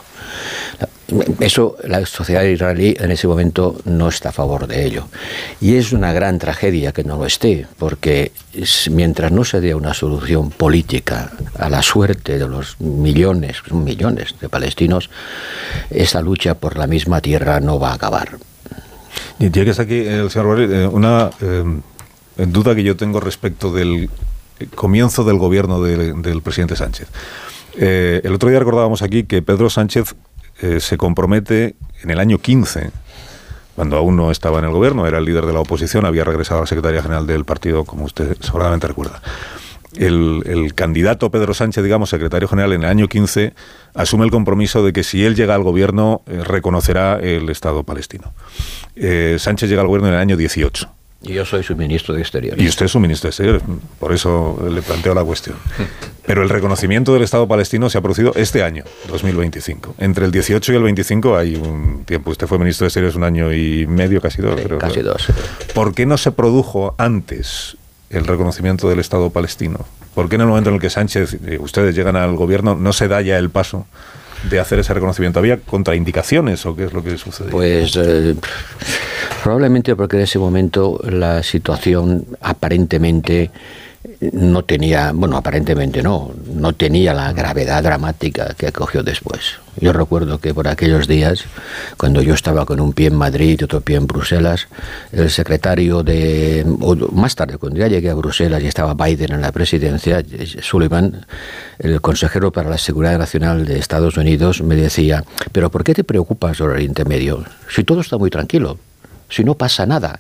Eso, la sociedad israelí en ese momento no está a favor de ello. Y es una gran tragedia que no lo esté, porque mientras no se dé una solución política a la suerte de los millones, millones de palestinos, esa lucha por la misma tierra no va a acabar. Y ya que está aquí el señor Borrell, una eh, duda que yo tengo respecto del comienzo del gobierno de, del presidente Sánchez. Eh, el otro día recordábamos aquí que Pedro Sánchez eh, se compromete en el año quince, cuando aún no estaba en el gobierno, era el líder de la oposición, había regresado a la Secretaría General del partido, como usted seguramente recuerda. El, el candidato Pedro Sánchez, digamos, secretario general en el año quince, asume el compromiso de que si él llega al gobierno, eh, reconocerá el Estado palestino. Eh, Sánchez llega al gobierno en el año dieciocho. Y yo soy su ministro de Exteriores. Y usted es su ministro de Exteriores, por eso le planteo la cuestión. Pero el reconocimiento del Estado palestino se ha producido este año, dos mil veinticinco. Entre el dieciocho y el veinticinco hay un tiempo. Usted fue ministro de Exteriores un año y medio, casi dos. Sí, creo, casi creo. dos. ¿Por qué no se produjo antes el reconocimiento del Estado palestino? ¿Por qué en el momento en el que Sánchez, eh, ustedes llegan al gobierno, no se da ya el paso de hacer ese reconocimiento? ¿Había contraindicaciones o qué es lo que sucedió? Pues eh, probablemente porque en ese momento la situación aparentemente no tenía, bueno, aparentemente no, no tenía la gravedad dramática que acogió después. Yo recuerdo que por aquellos días, cuando yo estaba con un pie en Madrid y otro pie en Bruselas, el secretario de, o más tarde, cuando ya llegué a Bruselas y estaba Biden en la presidencia, Sullivan, el consejero para la Seguridad Nacional de Estados Unidos, me decía, ¿pero por qué te preocupas sobre Oriente Medio? Si todo está muy tranquilo, si no pasa nada.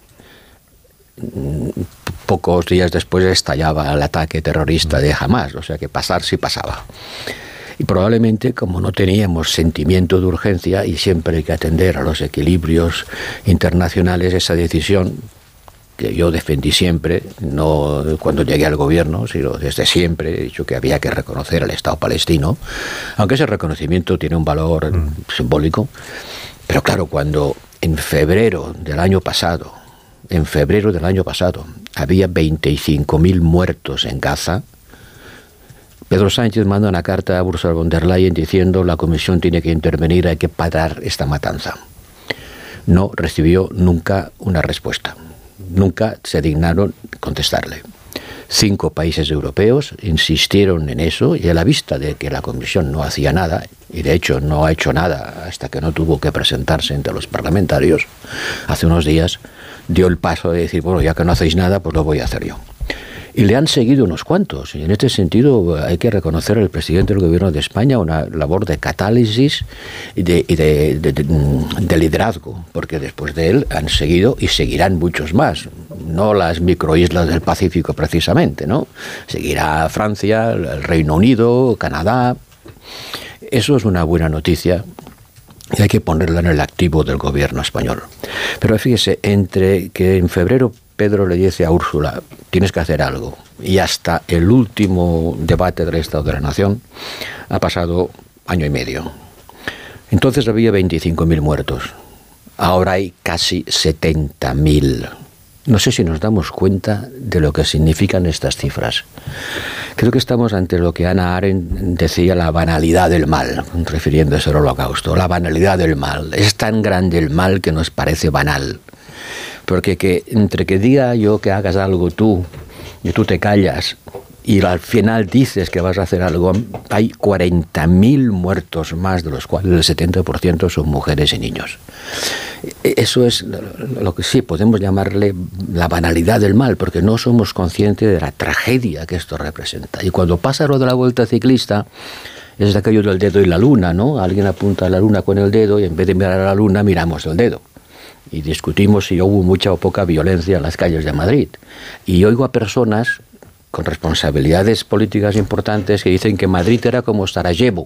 Pocos días después estallaba el ataque terrorista de Hamas, o sea que pasar sí pasaba. Y probablemente, como no teníamos sentimiento de urgencia y siempre hay que atender a los equilibrios internacionales, esa decisión que yo defendí siempre, no cuando llegué al gobierno, sino desde siempre he dicho que había que reconocer al Estado palestino, aunque ese reconocimiento tiene un valor mm. simbólico. Pero claro, cuando en febrero del año pasado, en febrero del año pasado, había veinticinco mil muertos en Gaza, Pedro Sánchez manda una carta a Ursula von der Leyen diciendo la Comisión tiene que intervenir, hay que parar esta matanza. No recibió nunca una respuesta. Nunca se dignaron contestarle. Cinco países europeos insistieron en eso y a la vista de que la Comisión no hacía nada, y de hecho no ha hecho nada hasta que no tuvo que presentarse entre los parlamentarios, hace unos días dio el paso de decir, bueno, ya que no hacéis nada, pues lo voy a hacer yo. Y le han seguido unos cuantos. Y en este sentido hay que reconocer al presidente del Gobierno de España una labor de catálisis y de, y de, de, de, de liderazgo, porque después de él han seguido y seguirán muchos más. No las microislas del Pacífico precisamente, ¿no? Seguirá Francia, el Reino Unido, Canadá. Eso es una buena noticia y hay que ponerla en el activo del Gobierno español. Pero fíjese, entre que en febrero Pedro le dice a Úrsula, tienes que hacer algo, y hasta el último debate del Estado de la Nación ha pasado año y medio. Entonces había veinticinco mil muertos, ahora hay casi setenta mil. No sé si nos damos cuenta de lo que significan estas cifras. Creo que estamos ante lo que Hannah Arendt decía, la banalidad del mal, refiriéndose al Holocausto. La banalidad del mal. Es tan grande el mal que nos parece banal. Porque que, entre que diga yo que hagas algo tú, y tú te callas, y al final dices que vas a hacer algo, hay cuarenta mil muertos más, de los cuales el setenta por ciento son mujeres y niños. Eso es lo que sí podemos llamarle la banalidad del mal, porque no somos conscientes de la tragedia que esto representa. Y cuando pasa lo de la Vuelta Ciclista, es de aquello del dedo y la luna, ¿no? Alguien apunta a la luna con el dedo y en vez de mirar a la luna miramos el dedo. Y discutimos si hubo mucha o poca violencia en las calles de Madrid. Y oigo a personas con responsabilidades políticas importantes que dicen que Madrid era como Sarajevo.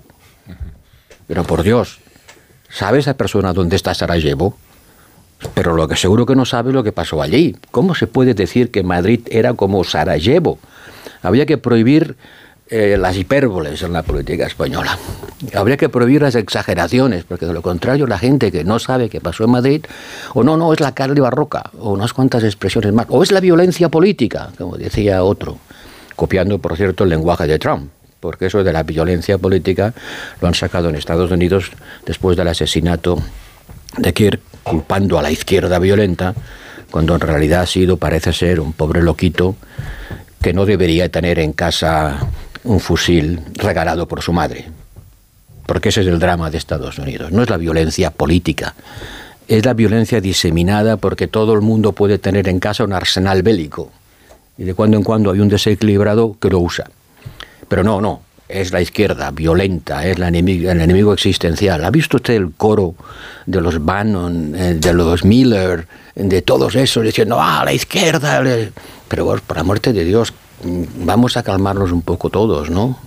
Pero por Dios, ¿sabe esa persona dónde está Sarajevo? Pero lo que seguro que no sabe es lo que pasó allí. ¿Cómo se puede decir que Madrid era como Sarajevo? Había que prohibir eh, las hipérboles en la política española. Habría que prohibir las exageraciones, porque de lo contrario la gente que no sabe qué pasó en Madrid, o no, no, es la carne barroca, o unas cuantas expresiones más, o es la violencia política, como decía otro, copiando, por cierto, el lenguaje de Trump, porque eso de la violencia política lo han sacado en Estados Unidos después del asesinato de Kirk, culpando a la izquierda violenta, cuando en realidad ha sido, parece ser, un pobre loquito que no debería tener en casa un fusil regalado por su madre. Porque ese es el drama de Estados Unidos. No es la violencia política, es la violencia diseminada porque todo el mundo puede tener en casa un arsenal bélico. Y de cuando en cuando hay un desequilibrado que lo usa. Pero no, no, es la izquierda violenta, es la enemigo, el enemigo existencial. ¿Ha visto usted el coro de los Bannon, de los Miller, de todos esos, diciendo, ah, la izquierda? Pero bueno, por la muerte de Dios, vamos a calmarnos un poco todos, ¿no?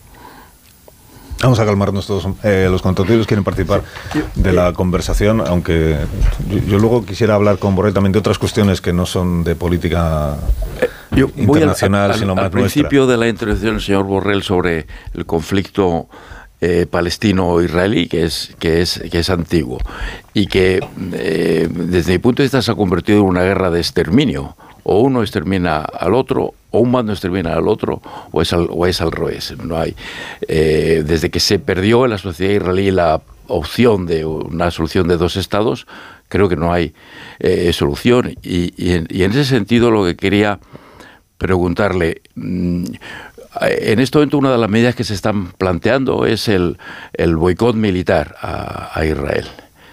Vamos a calmarnos todos. Eh, los contratistas quieren participar de la conversación, aunque yo, yo luego quisiera hablar con Borrell también de otras cuestiones que no son de política eh, yo internacional, voy al, sino al, más al principio nuestra. De la intervención del señor Borrell sobre el conflicto eh, palestino-israelí, que es, que, es, que es antiguo, y que eh, desde mi punto de vista se ha convertido en una guerra de exterminio. O uno extermina al otro, o un bando extermina al otro, o es al, o es al revés. No hay, eh, desde que se perdió en la sociedad israelí la opción de una solución de dos estados, creo que no hay eh, solución. Y, y, en, y en ese sentido lo que quería preguntarle, mmm, en este momento una de las medidas que se están planteando es el, el boicot militar a, a Israel.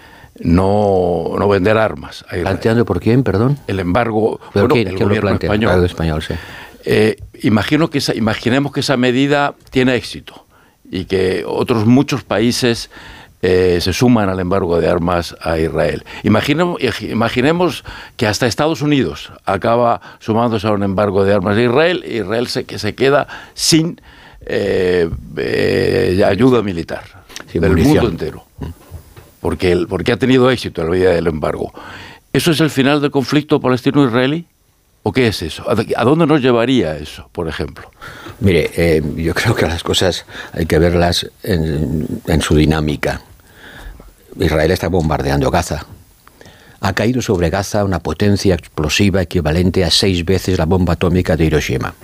No, no vender armas. ¿Planteando por quién, perdón? El embargo, ¿Pero bueno, quién, el quién gobierno lo plantea? español. El español, sí. Eh, imagino que esa, imaginemos que esa medida tiene éxito y que otros muchos países eh, se suman al embargo de armas a Israel. Imaginemos, imaginemos que hasta Estados Unidos acaba sumándose a un embargo de armas a Israel y Israel se, que se queda sin eh, eh, ayuda militar sin del munición. Mundo entero. Porque, el, porque ha tenido éxito en la medida del embargo. ¿Eso es el final del conflicto palestino-israelí? ¿O qué es eso? ¿A dónde nos llevaría eso, por ejemplo? Mire, eh, yo creo que las cosas hay que verlas en, en su dinámica. Israel está bombardeando Gaza. Ha caído sobre Gaza una potencia explosiva equivalente a seis veces la bomba atómica de Hiroshima.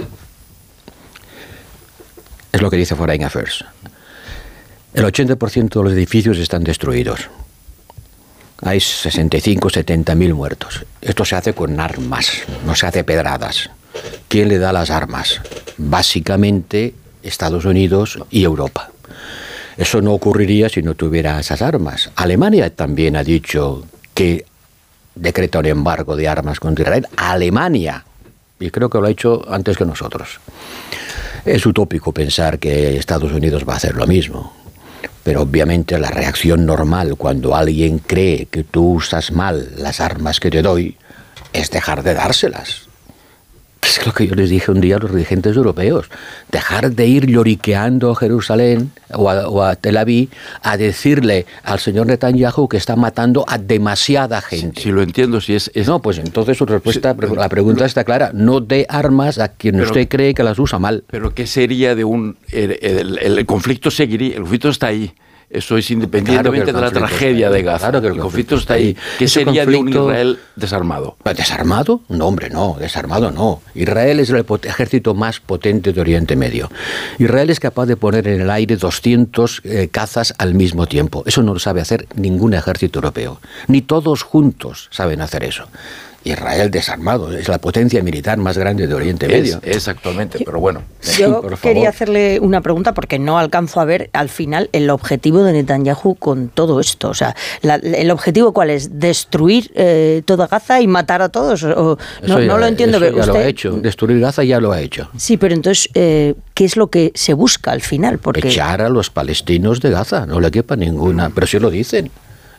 Es lo que dice Foreign Affairs. El ochenta por ciento de los edificios están destruidos. Hay sesenta y cinco, setenta mil muertos. Esto se hace con armas, no se hace pedradas. ¿Quién le da las armas? Básicamente Estados Unidos y Europa. Eso no ocurriría si no tuviera esas armas. Alemania también ha dicho que decreta un embargo de armas contra Israel. Alemania, y creo que lo ha hecho antes que nosotros. Es utópico pensar que Estados Unidos va a hacer lo mismo, pero obviamente la reacción normal cuando alguien cree que tú usas mal las armas que te doy es dejar de dárselas. Es lo que yo les dije un día a los dirigentes europeos. Dejar de ir lloriqueando a Jerusalén o a, o a Tel Aviv a decirle al señor Netanyahu que está matando a demasiada gente. Si, si lo entiendo, si es, es... No, pues entonces su respuesta, sí, la pregunta está clara. No dé armas a quien pero, usted cree que las usa mal. Pero ¿qué sería de un... El, el, el conflicto seguiría, el conflicto está ahí. Eso es independientemente claro de la tragedia de Gaza. Claro que el, el conflicto, conflicto está ahí. ¿Qué Ese sería conflicto... de un Israel desarmado? ¿Desarmado? No, hombre, no. Desarmado no. Israel es el ejército más potente de Oriente Medio. Israel es capaz de poner en el aire doscientos eh, cazas al mismo tiempo. Eso no lo sabe hacer ningún ejército europeo. Ni todos juntos saben hacer eso. Israel desarmado, es la potencia militar más grande de Oriente Medio. Es, es actualmente, pero bueno. Yo quería hacerle una pregunta porque no alcanzo a ver al final el objetivo de Netanyahu con todo esto. O sea, la, ¿el objetivo cuál es? ¿Destruir eh, toda Gaza y matar a todos? O, no, ya, no lo entiendo. Eso ya usted... lo ha hecho. Destruir Gaza ya lo ha hecho. Sí, pero entonces, eh, ¿qué es lo que se busca al final? Porque... Echar a los palestinos de Gaza, no le quepa ninguna. Pero si lo dicen,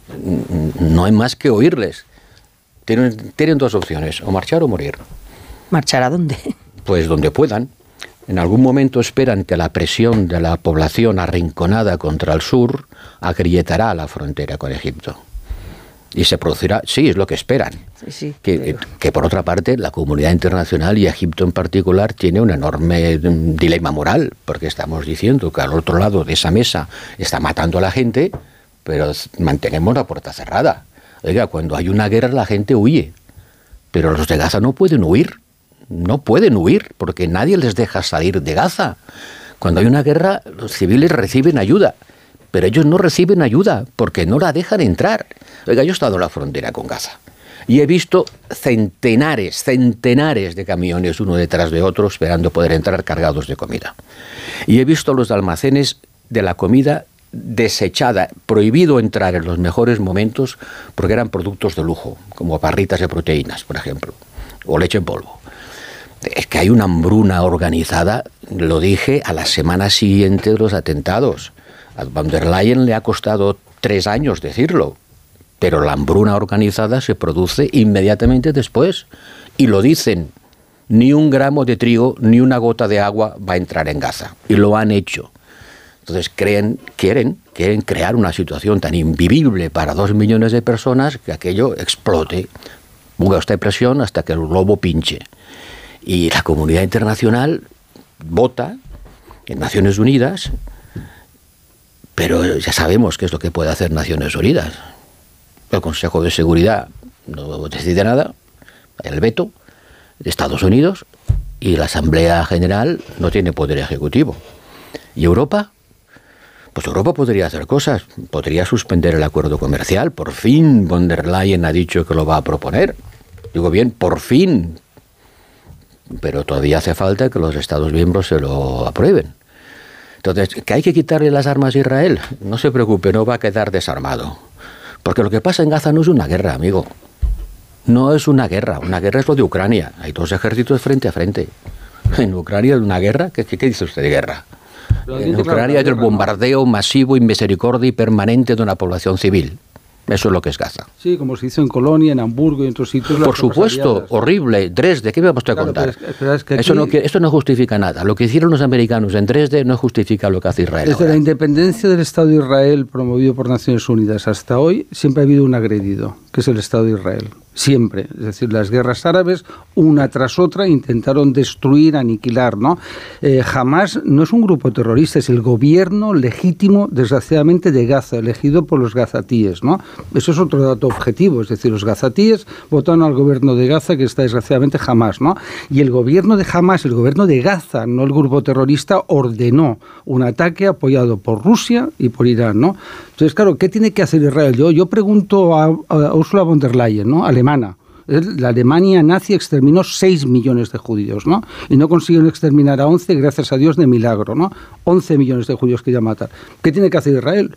no hay más que oírles. Tienen, tienen dos opciones, o marchar o morir. ¿Marchar a dónde? Pues donde puedan. En algún momento esperan que la presión de la población arrinconada contra el sur agrietará la frontera con Egipto. Y se producirá, sí, es lo que esperan. Sí, sí, que, pero... que por otra parte la comunidad internacional y Egipto en particular tiene un enorme dilema moral, porque estamos diciendo que al otro lado de esa mesa está matando a la gente, pero mantenemos la puerta cerrada. Oiga, cuando hay una guerra la gente huye, pero los de Gaza no pueden huir, no pueden huir, porque nadie les deja salir de Gaza. Cuando hay una guerra, los civiles reciben ayuda, pero ellos no reciben ayuda porque no la dejan entrar. Oiga, yo he estado en la frontera con Gaza y he visto centenares, centenares de camiones uno detrás de otro esperando poder entrar cargados de comida. Y he visto los almacenes de la comida desechada, prohibido entrar en los mejores momentos porque eran productos de lujo, como barritas de proteínas, por ejemplo, o leche en polvo. Es que hay una hambruna organizada, lo dije, a la semana siguiente de los atentados. A von der Leyen le ha costado tres años decirlo, pero la hambruna organizada se produce inmediatamente después. Y lo dicen, ni un gramo de trigo, ni una gota de agua va a entrar en Gaza. Y lo han hecho. Entonces creen, quieren, quieren crear una situación tan invivible para dos millones de personas que aquello explote. Ponga usted presión hasta que el globo pinche. Y la comunidad internacional vota en Naciones Unidas, pero ya sabemos qué es lo que puede hacer Naciones Unidas. El Consejo de Seguridad no decide nada, el veto de Estados Unidos, y la Asamblea General no tiene poder ejecutivo. ¿Y Europa? Pues Europa podría hacer cosas, podría suspender el acuerdo comercial. Por fin von der Leyen ha dicho que lo va a proponer. Digo bien, por fin. Pero todavía hace falta que los Estados miembros se lo aprueben. Entonces, ¿que hay que quitarle las armas a Israel? No se preocupe, no va a quedar desarmado. Porque lo que pasa en Gaza no es una guerra, amigo. No es una guerra. Una guerra es lo de Ucrania. Hay dos ejércitos frente a frente. En Ucrania es una guerra. ¿Qué, qué, qué dice usted de guerra? En Ucrania hay el bombardeo masivo y misericordia y permanente de una población civil. Eso es lo que es Gaza. Sí, como se hizo en Colonia, en Hamburgo y en otros sitios. Por supuesto, horrible. Dresde, ¿qué me vas a claro, contar? Pero es, pero es que aquí... Eso no, esto no justifica nada. Lo que hicieron los americanos en Dresde no justifica lo que hace Israel. Desde ahora. la independencia del Estado de Israel promovido por Naciones Unidas hasta hoy, siempre ha habido un agredido, que es el Estado de Israel. Siempre. Es decir, las guerras árabes, una tras otra, intentaron destruir, aniquilar, ¿no? Eh, Hamás no es un grupo terrorista, es el gobierno legítimo, desgraciadamente, de Gaza, elegido por los gazatíes, ¿no? Eso es otro dato objetivo, es decir, los gazatíes votaron al gobierno de Gaza, que está desgraciadamente Hamás, ¿no? Y el gobierno de Hamás, el gobierno de Gaza, no el grupo terrorista, ordenó un ataque apoyado por Rusia y por Irán, ¿no? Entonces, claro, ¿qué tiene que hacer Israel? Yo, yo pregunto a, a Ursula von der Leyen, ¿no? Alemana. La Alemania nazi exterminó seis millones de judíos, ¿no? Y no consiguieron exterminar a once, gracias a Dios, de milagro, ¿no? once millones de judíos quería matar. ¿Qué tiene que hacer Israel?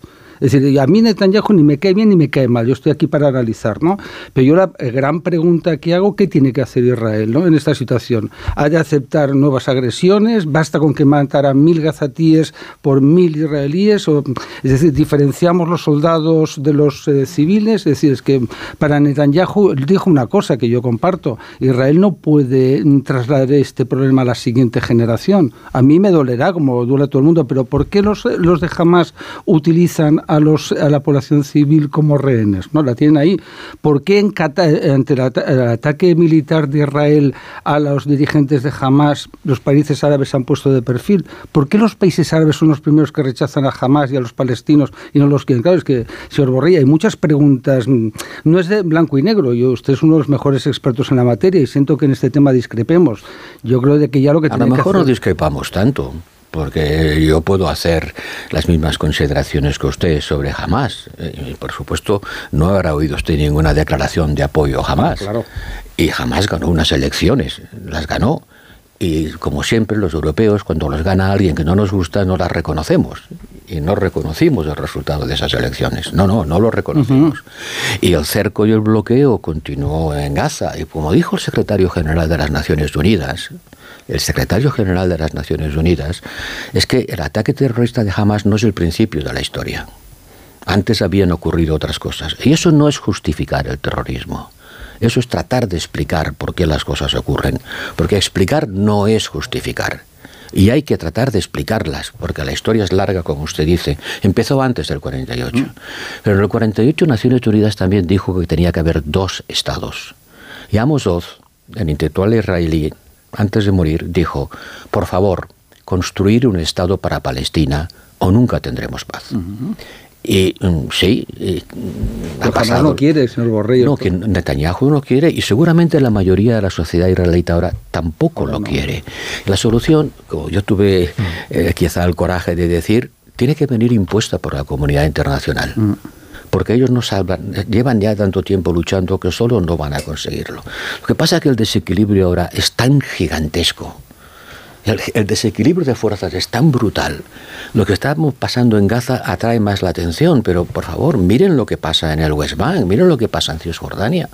Es decir, a mí Netanyahu ni me cae bien ni me cae mal, yo estoy aquí para analizar, ¿no? Pero yo la gran pregunta que hago, ¿qué tiene que hacer Israel, ¿no?, en esta situación? ¿Ha de aceptar nuevas agresiones? ¿Basta con que mataran mil gazatíes por mil israelíes? O, es decir, ¿diferenciamos los soldados de los eh, civiles? Es decir, es que para Netanyahu dijo una cosa que yo comparto: Israel no puede trasladar este problema a la siguiente generación. A mí me dolerá, como duele a todo el mundo, pero ¿por qué los, los de Hamás utilizan a, los, a la población civil como rehenes? ¿No? La tienen ahí. ¿Por qué en Qatar, ante el, at- el ataque militar de Israel a los dirigentes de Hamás, los países árabes se han puesto de perfil? ¿Por qué los países árabes son los primeros que rechazan a Hamás y a los palestinos y no los quieren? Claro, es que, señor Borrell, hay muchas preguntas. No es de blanco y negro. Yo, usted es uno de los mejores expertos en la materia y siento que en este tema discrepemos. Yo creo de que ya lo que a tiene lo mejor que hacer... no discrepamos tanto, porque yo puedo hacer las mismas consideraciones que usted sobre Hamás. Y por supuesto, no habrá oído usted ninguna declaración de apoyo a Hamás. Claro. Y Hamás ganó unas elecciones, las ganó. Y como siempre, los europeos, cuando los gana alguien que no nos gusta, no las reconocemos. Y no reconocimos el resultado de esas elecciones. No, no, no lo reconocimos. Uh-huh. Y el cerco y el bloqueo continuó en Gaza. Y como dijo el secretario general de las Naciones Unidas, el secretario general de las Naciones Unidas, es que el ataque terrorista de Hamás no es el principio de la historia. Antes habían ocurrido otras cosas. Y eso no es justificar el terrorismo. Eso es tratar de explicar por qué las cosas ocurren. Porque explicar no es justificar. Y hay que tratar de explicarlas, porque la historia es larga, como usted dice. Empezó antes del cuarenta y ocho. Mm. Pero en el cuarenta y ocho Naciones Unidas también dijo que tenía que haber dos estados. Y Amos Oz, el intelectual israelí, antes de morir, dijo: por favor, construir un estado para Palestina o nunca tendremos paz. Uh-huh. Y um, sí, y, ha pasado. No quiere, señor Borrell. No, que Netanyahu no quiere, y seguramente la mayoría de la sociedad israelita ahora tampoco ahora lo no. quiere. La solución, como yo tuve eh, quizá el coraje de decir, tiene que venir impuesta por la comunidad internacional. Mm. Porque ellos no saben, llevan ya tanto tiempo luchando que solo no van a conseguirlo. Lo que pasa es que el desequilibrio ahora es tan gigantesco. El, el desequilibrio de fuerzas es tan brutal. Lo que estamos pasando en Gaza atrae más la atención, pero por favor, miren lo que pasa en el West Bank, miren lo que pasa en Cisjordania.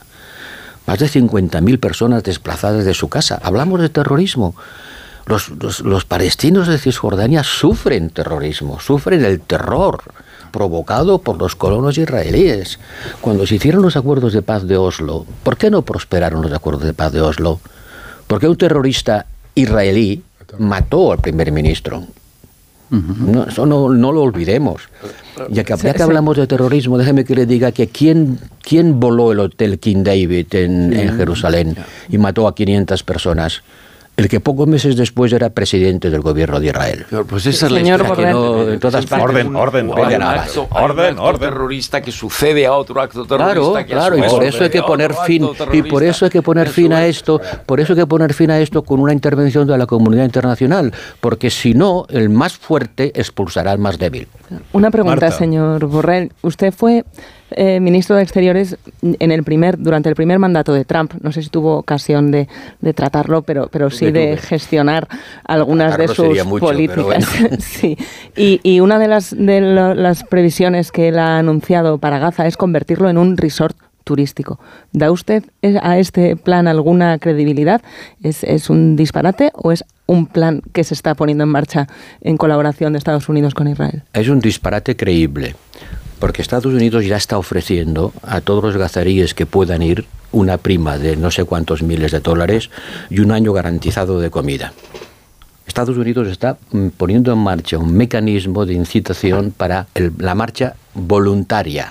Más de cincuenta mil personas desplazadas de su casa. Hablamos de terrorismo. Los, los, los palestinos de Cisjordania sufren terrorismo, sufren el terror provocado por los colonos israelíes. Cuando se hicieron los acuerdos de paz de Oslo, ¿por qué no prosperaron los acuerdos de paz de Oslo? Porque un terrorista israelí mató al primer ministro. Uh-huh. No, eso no, no lo olvidemos. Ya que, ya que hablamos de terrorismo, déjeme que le diga que quién, quién voló el hotel King David en, en Jerusalén y mató a quinientas personas. El que pocos meses después era presidente del gobierno de Israel. Pero pues esa es la Señor historia. No, en todas partes. Orden, orden, orden. Hay un acto, orden, hay un acto orden. terrorista que sucede a otro acto terrorista. Claro, que claro, y por eso hay que poner fin, y por eso hay que poner fin a esto, por eso hay que poner fin a esto con una intervención de la comunidad internacional, porque si no, el más fuerte expulsará al más débil. Una pregunta, Marta. señor Borrell. Usted fue eh, ministro de Exteriores en el primer, durante el primer mandato de Trump. No sé si tuvo ocasión de, de tratarlo, pero, pero sí de gestionar algunas de sus mucho, políticas. Bueno. Sí. Y, y una de las, de lo, las previsiones que él ha anunciado para Gaza es convertirlo en un resort turístico. ¿Da usted a este plan alguna credibilidad? ¿Es, es un disparate o es un plan que se está poniendo en marcha en colaboración de Estados Unidos con Israel? Es un disparate creíble, porque Estados Unidos ya está ofreciendo a todos los gazaríes que puedan ir una prima de no sé cuántos miles de dólares y un año garantizado de comida. Estados Unidos está poniendo en marcha un mecanismo de incitación para el, la marcha voluntaria.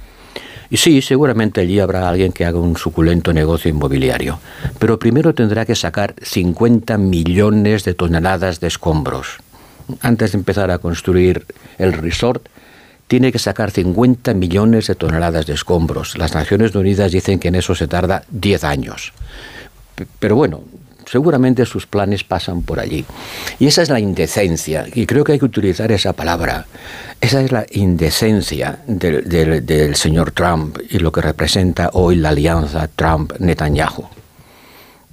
Y sí, seguramente allí habrá alguien que haga un suculento negocio inmobiliario, pero primero tendrá que sacar cincuenta millones de toneladas de escombros. Antes de empezar a construir el resort, tiene que sacar cincuenta millones de toneladas de escombros. Las Naciones Unidas dicen que en eso se tarda diez años. Pero bueno, seguramente sus planes pasan por allí. Y esa es la indecencia, y creo que hay que utilizar esa palabra. Esa es la indecencia del, del, del señor Trump y lo que representa hoy la alianza Trump-Netanyahu.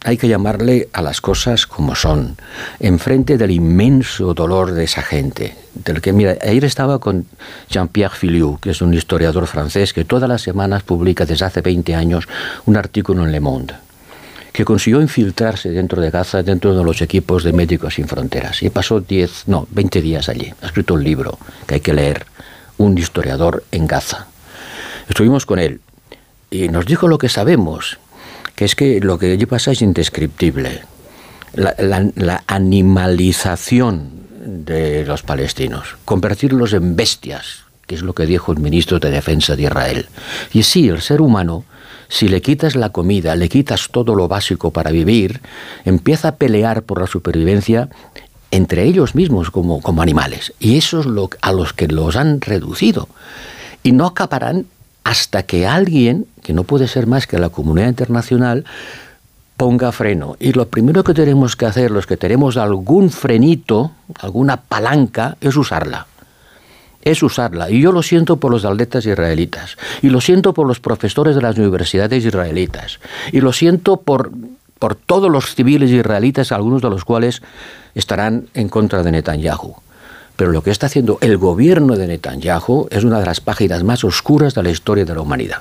hay que llamarle a las cosas como son, enfrente del inmenso dolor de esa gente. Del que, mira, ayer estaba con Jean-Pierre Filiou, que es un historiador francés que todas las semanas publica desde hace veinte años un artículo en Le Monde, que consiguió infiltrarse dentro de Gaza, dentro de los equipos de Médicos Sin Fronteras. Y pasó diez, no, veinte días allí. Ha escrito un libro que hay que leer, un historiador en Gaza. Estuvimos con él y nos dijo lo que sabemos, que es que lo que allí pasa es indescriptible. La, la, la animalización de los palestinos, convertirlos en bestias, que es lo que dijo el ministro de Defensa de Israel. Y sí, el ser humano, si le quitas la comida, le quitas todo lo básico para vivir, empieza a pelear por la supervivencia entre ellos mismos como, como animales. Y eso es lo, a los que los han reducido. Y no acabarán hasta que alguien, que no puede ser más que la comunidad internacional, ponga freno. Y lo primero que tenemos que hacer, los que tenemos algún frenito, alguna palanca, es usarla. Es usarla. Y yo lo siento por los atletas israelitas. Y lo siento por los profesores de las universidades israelitas. Y lo siento por, por todos los civiles israelitas, algunos de los cuales estarán en contra de Netanyahu. Pero lo que está haciendo el gobierno de Netanyahu es una de las páginas más oscuras de la historia de la humanidad.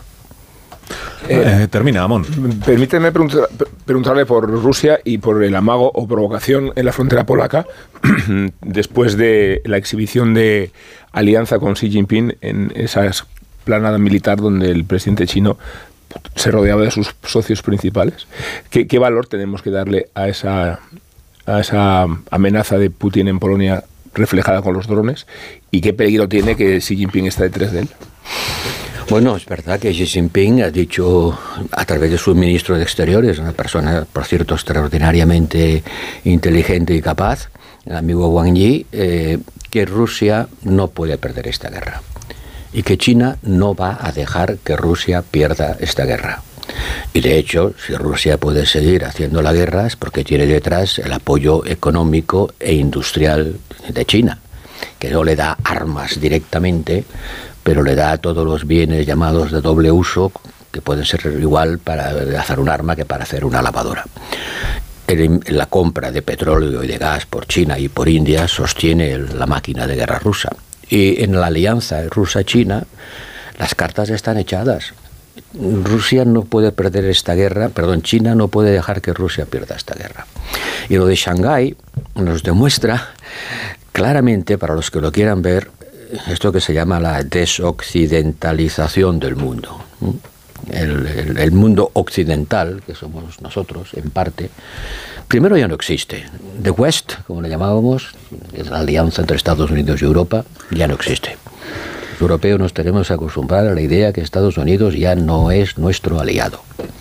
Eh, eh, termina, Amón. Permíteme preguntar, preguntarle por Rusia y por el amago o provocación en la frontera polaca después de la exhibición de alianza con Xi Jinping en esa esplanada militar donde el presidente chino se rodeaba de sus socios principales. ¿Qué, qué valor tenemos que darle a esa, a esa amenaza de Putin en Polonia reflejada con los drones, y qué peligro tiene que Xi Jinping está detrás de él? Bueno, es verdad que Xi Jinping ha dicho a través de su ministro de Exteriores, una persona, por cierto, extraordinariamente inteligente y capaz, el amigo Wang Yi, eh, que Rusia no puede perder esta guerra y que China no va a dejar que Rusia pierda esta guerra. Y de hecho, si Rusia puede seguir haciendo la guerra es porque tiene detrás el apoyo económico e industrial de China, que no le da armas directamente, pero le da todos los bienes llamados de doble uso, que pueden ser igual para hacer un arma que para hacer una lavadora. El, la compra de petróleo y de gas por China y por India sostiene el, la máquina de guerra rusa. Y en la alianza rusa-china las cartas están echadas. Rusia no puede perder esta guerra, perdón, China no puede dejar que Rusia pierda esta guerra. Y lo de Shanghái nos demuestra claramente, para los que lo quieran ver, esto que se llama la desoccidentalización del mundo. El, el, el mundo occidental, que somos nosotros, en parte, primero ya no existe. The West, como le llamábamos, es la alianza entre Estados Unidos y Europa, ya no existe. Los europeos nos tenemos que acostumbrar a la idea que Estados Unidos ya no es nuestro aliado.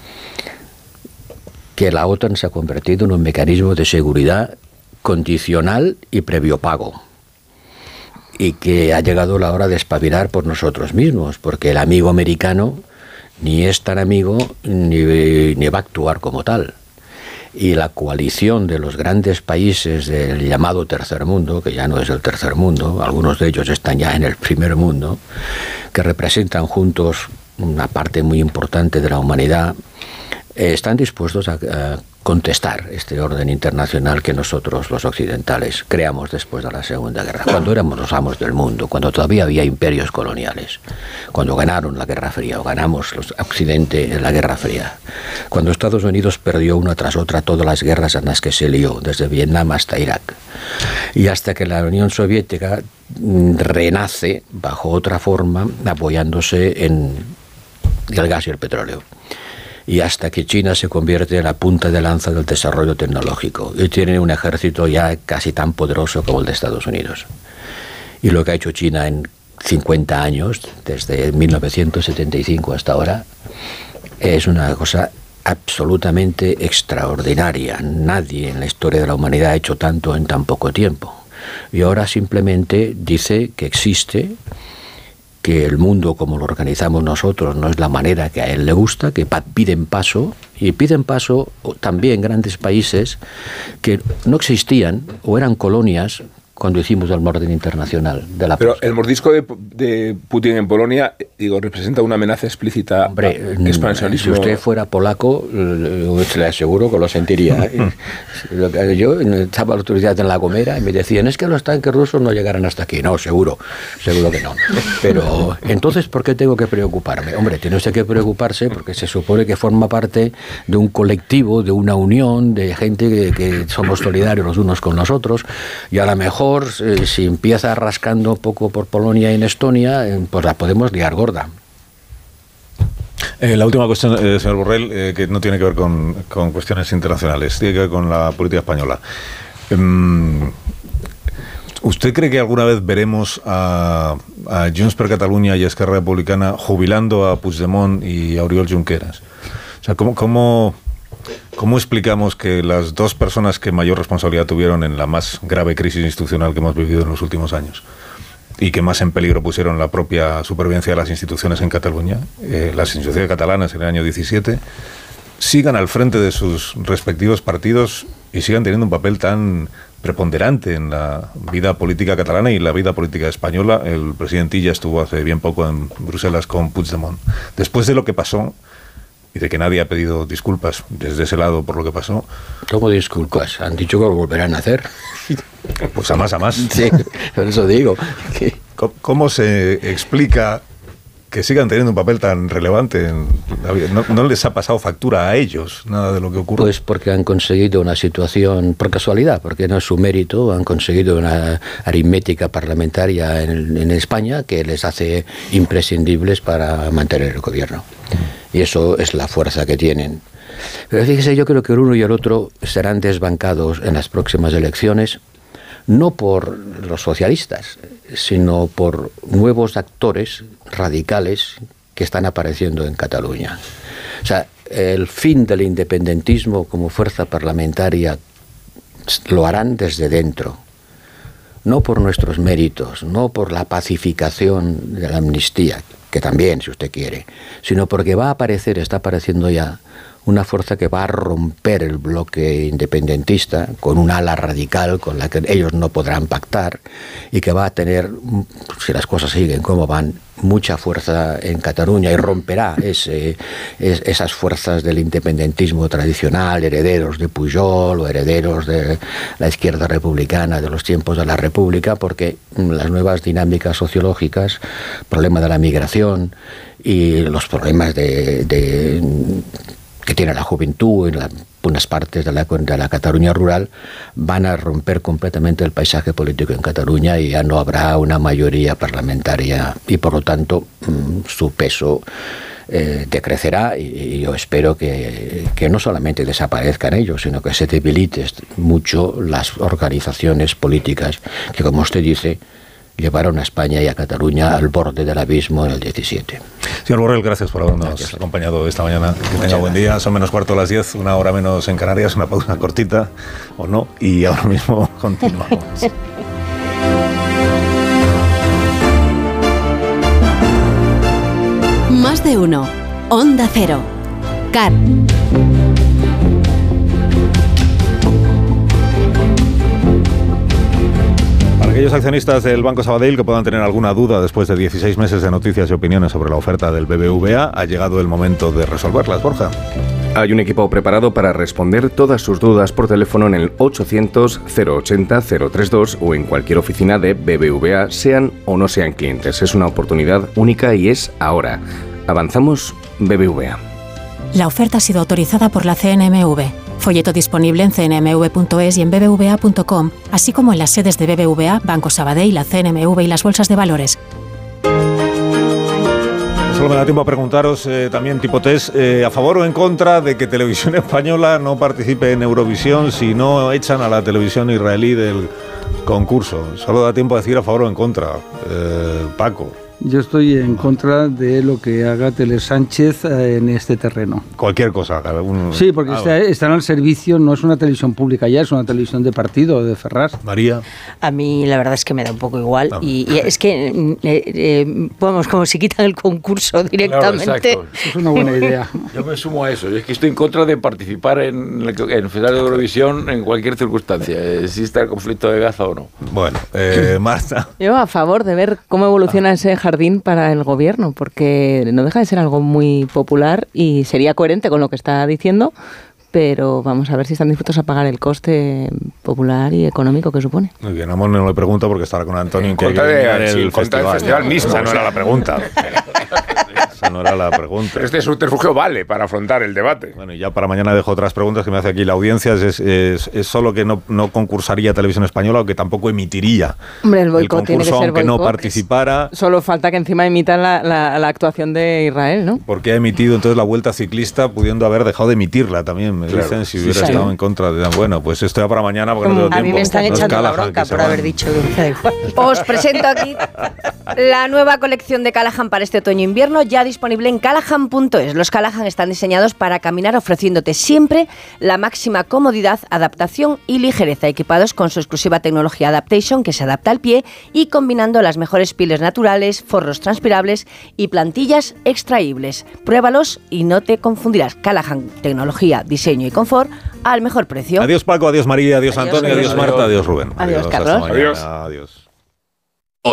Que la OTAN se ha convertido en un mecanismo de seguridad condicional y previo pago. Y que ha llegado la hora de espabilar por nosotros mismos, porque el amigo americano ni es tan amigo ni, ni va a actuar como tal. Y la coalición de los grandes países del llamado tercer mundo, que ya no es el tercer mundo, algunos de ellos están ya en el primer mundo, que representan juntos una parte muy importante de la humanidad, eh, están dispuestos a, a contestar este orden internacional que nosotros, los occidentales, creamos después de la Segunda Guerra, cuando éramos los amos del mundo, cuando todavía había imperios coloniales, cuando ganaron la Guerra Fría, o ganamos los Occidente en la Guerra Fría, cuando Estados Unidos perdió una tras otra todas las guerras en las que se lió, desde Vietnam hasta Irak, y hasta que la Unión Soviética renace bajo otra forma, apoyándose en el gas y el petróleo. Y hasta que China se convierte en la punta de lanza del desarrollo tecnológico y tiene un ejército ya casi tan poderoso como el de Estados Unidos. Y lo que ha hecho China en cincuenta años, desde mil novecientos setenta y cinco hasta ahora, es una cosa absolutamente extraordinaria. Nadie en la historia de la humanidad ha hecho tanto en tan poco tiempo. Y ahora simplemente dice que existe, que el mundo como lo organizamos nosotros no es la manera que a él le gusta, que piden paso, y piden paso también grandes países que no existían o eran colonias cuando hicimos el orden internacional de la Pero el mordisco de, de Putin en Polonia, digo, representa una amenaza explícita. Hombre, a expansionismo. Si usted fuera polaco, le aseguro que lo sentiría. Yo estaba la autoridad en La Gomera y me decían, es que los tanques rusos no llegarán hasta aquí. No, seguro, seguro que no. Pero entonces, ¿por qué tengo que preocuparme? Hombre, tiene usted que preocuparse porque se supone que forma parte de un colectivo, de una unión, de gente que, que somos solidarios los unos con los otros, y a lo mejor eh, si empieza rascando un poco por Polonia y en Estonia, eh, pues la podemos liar gorda. Eh, la última cuestión, eh, señor Borrell, eh, que no tiene que ver con, con cuestiones internacionales, tiene que ver con la política española. Um, ¿Usted cree que alguna vez veremos a, a Junts per Catalunya y a Esquerra Republicana jubilando a Puigdemont y a Oriol Junqueras? O sea, ¿cómo, cómo, cómo explicamos que las dos personas que mayor responsabilidad tuvieron en la más grave crisis institucional que hemos vivido en los últimos años y que más en peligro pusieron la propia supervivencia de las instituciones en Cataluña, eh, las instituciones catalanas en el año diecisiete, sigan al frente de sus respectivos partidos y sigan teniendo un papel tan preponderante en la vida política catalana y la vida política española? El presidente Illa estuvo hace bien poco en Bruselas con Puigdemont. Después de lo que pasó, y de que nadie ha pedido disculpas desde ese lado por lo que pasó. ¿Cómo disculpas? Han dicho que lo volverán a hacer. Pues a más, a más. Sí, por eso digo. Que... ¿Cómo, ¿Cómo se explica que sigan teniendo un papel tan relevante en la vida? ¿No, no les ha pasado factura a ellos nada de lo que ocurre? Pues porque han conseguido una situación, por casualidad, porque no es su mérito, han conseguido una aritmética parlamentaria en, en España que les hace imprescindibles para mantener el gobierno. Y eso es la fuerza que tienen. Pero fíjese, yo creo que el uno y el otro serán desbancados en las próximas elecciones, no por los socialistas, sino por nuevos actores radicales que están apareciendo en Cataluña. O sea, el fin del independentismo como fuerza parlamentaria lo harán desde dentro, no por nuestros méritos, no por la pacificación de la amnistía, que también, si usted quiere, sino porque va a aparecer, está apareciendo ya, una fuerza que va a romper el bloque independentista con un ala radical con la que ellos no podrán pactar y que va a tener, si las cosas siguen como van, mucha fuerza en Cataluña y romperá ese, es, esas fuerzas del independentismo tradicional, herederos de Pujol o herederos de la izquierda republicana de los tiempos de la República, porque las nuevas dinámicas sociológicas, el problema de la migración y los problemas de... de que tiene la juventud en la, unas partes de la, de la Cataluña rural, van a romper completamente el paisaje político en Cataluña y ya no habrá una mayoría parlamentaria y por lo tanto mmm, su peso eh, decrecerá y, y yo espero que, que no solamente desaparezcan ellos, sino que se debiliten mucho las organizaciones políticas que, como usted dice, llevaron a España y a Cataluña al borde del abismo en el diecisiete. Señor Borrell, gracias por habernos gracias. acompañado esta mañana. Que tenga buen día. Son menos cuarto a las diez, una hora menos en Canarias, una pausa cortita o no, y ahora mismo continuamos. Más de uno. Onda Cero. Car. Aquellos accionistas del Banco Sabadell que puedan tener alguna duda después de dieciséis meses de noticias y opiniones sobre la oferta del B B V A, ha llegado el momento de resolverlas, Borja. Hay un equipo preparado para responder todas sus dudas por teléfono en el ochocientos, cero ochenta, cero treinta y dos o en cualquier oficina de B B V A, sean o no sean clientes. Es una oportunidad única y es ahora. Avanzamos, B B V A. La oferta ha sido autorizada por la C N M V. Folleto disponible en c n m v punto es y en b b v a punto com, así como en las sedes de B B V A, Banco Sabadell, la C N M V y las bolsas de valores. Solo me da tiempo a preguntaros eh, también tipo test, eh, ¿a favor o en contra de que Televisión Española no participe en Eurovisión si no echan a la televisión israelí del concurso? Solo da tiempo a decir a favor o en contra. Eh, Paco. Yo estoy en contra de lo que haga Telesánchez en este terreno. Cualquier cosa. Un, sí, porque está, están al servicio, no es una televisión pública ya, es una televisión de partido, de Ferraz. María. A mí la verdad es que me da un poco igual. Ah, y, y es que, eh, eh, vamos, como si quitan el concurso directamente. Claro, eso es una buena idea. Yo me sumo a eso. Yo es que estoy en contra de participar en, en el Festival de Eurovisión en cualquier circunstancia, exista el conflicto de Gaza o no. Bueno, eh, Marta. Yo a favor de ver cómo evoluciona ah. ese jardín para el gobierno, porque no deja de ser algo muy popular y sería coherente con lo que está diciendo, pero vamos a ver si están dispuestos a pagar el coste popular y económico que supone. Muy bien, Amor no le pregunta porque estará con Antonio en que contra de, el, sí, festival. el festival mismo. Esa no era la pregunta. Esa no era la pregunta. Pero este subterfugio vale para afrontar el debate. Bueno, y ya para mañana dejo otras preguntas que me hace aquí la audiencia. Es, es, es solo que no, no concursaría Televisión Española o que tampoco emitiría. Hombre, el boicot el concurso, tiene que ser aunque boicot. no participara. Solo falta que encima imitan la, la, la actuación de Israel, ¿no? Porque ha emitido entonces la Vuelta Ciclista, pudiendo haber dejado de emitirla también, me claro. dicen, si hubiera sí, estado sí. en contra de... Bueno, pues esto ya para mañana porque no tengo a tiempo. mí me están Nos echando Callahan, la bronca por van. haber dicho que me da igual. Os presento aquí la nueva colección de Callahan para este otoño-invierno, ya disponible en callahan punto es. Los Callahan están diseñados para caminar ofreciéndote siempre la máxima comodidad, adaptación y ligereza, equipados con su exclusiva tecnología Adaptation que se adapta al pie y combinando las mejores pieles naturales, forros transpirables y plantillas extraíbles. Pruébalos y no te confundirás. Callahan, tecnología, diseño y confort al mejor precio. Adiós Paco, adiós María, adiós, adiós Antonio, adiós, adiós Marta, adiós Rubén. Adiós, adiós Carlos. Adiós. Adiós.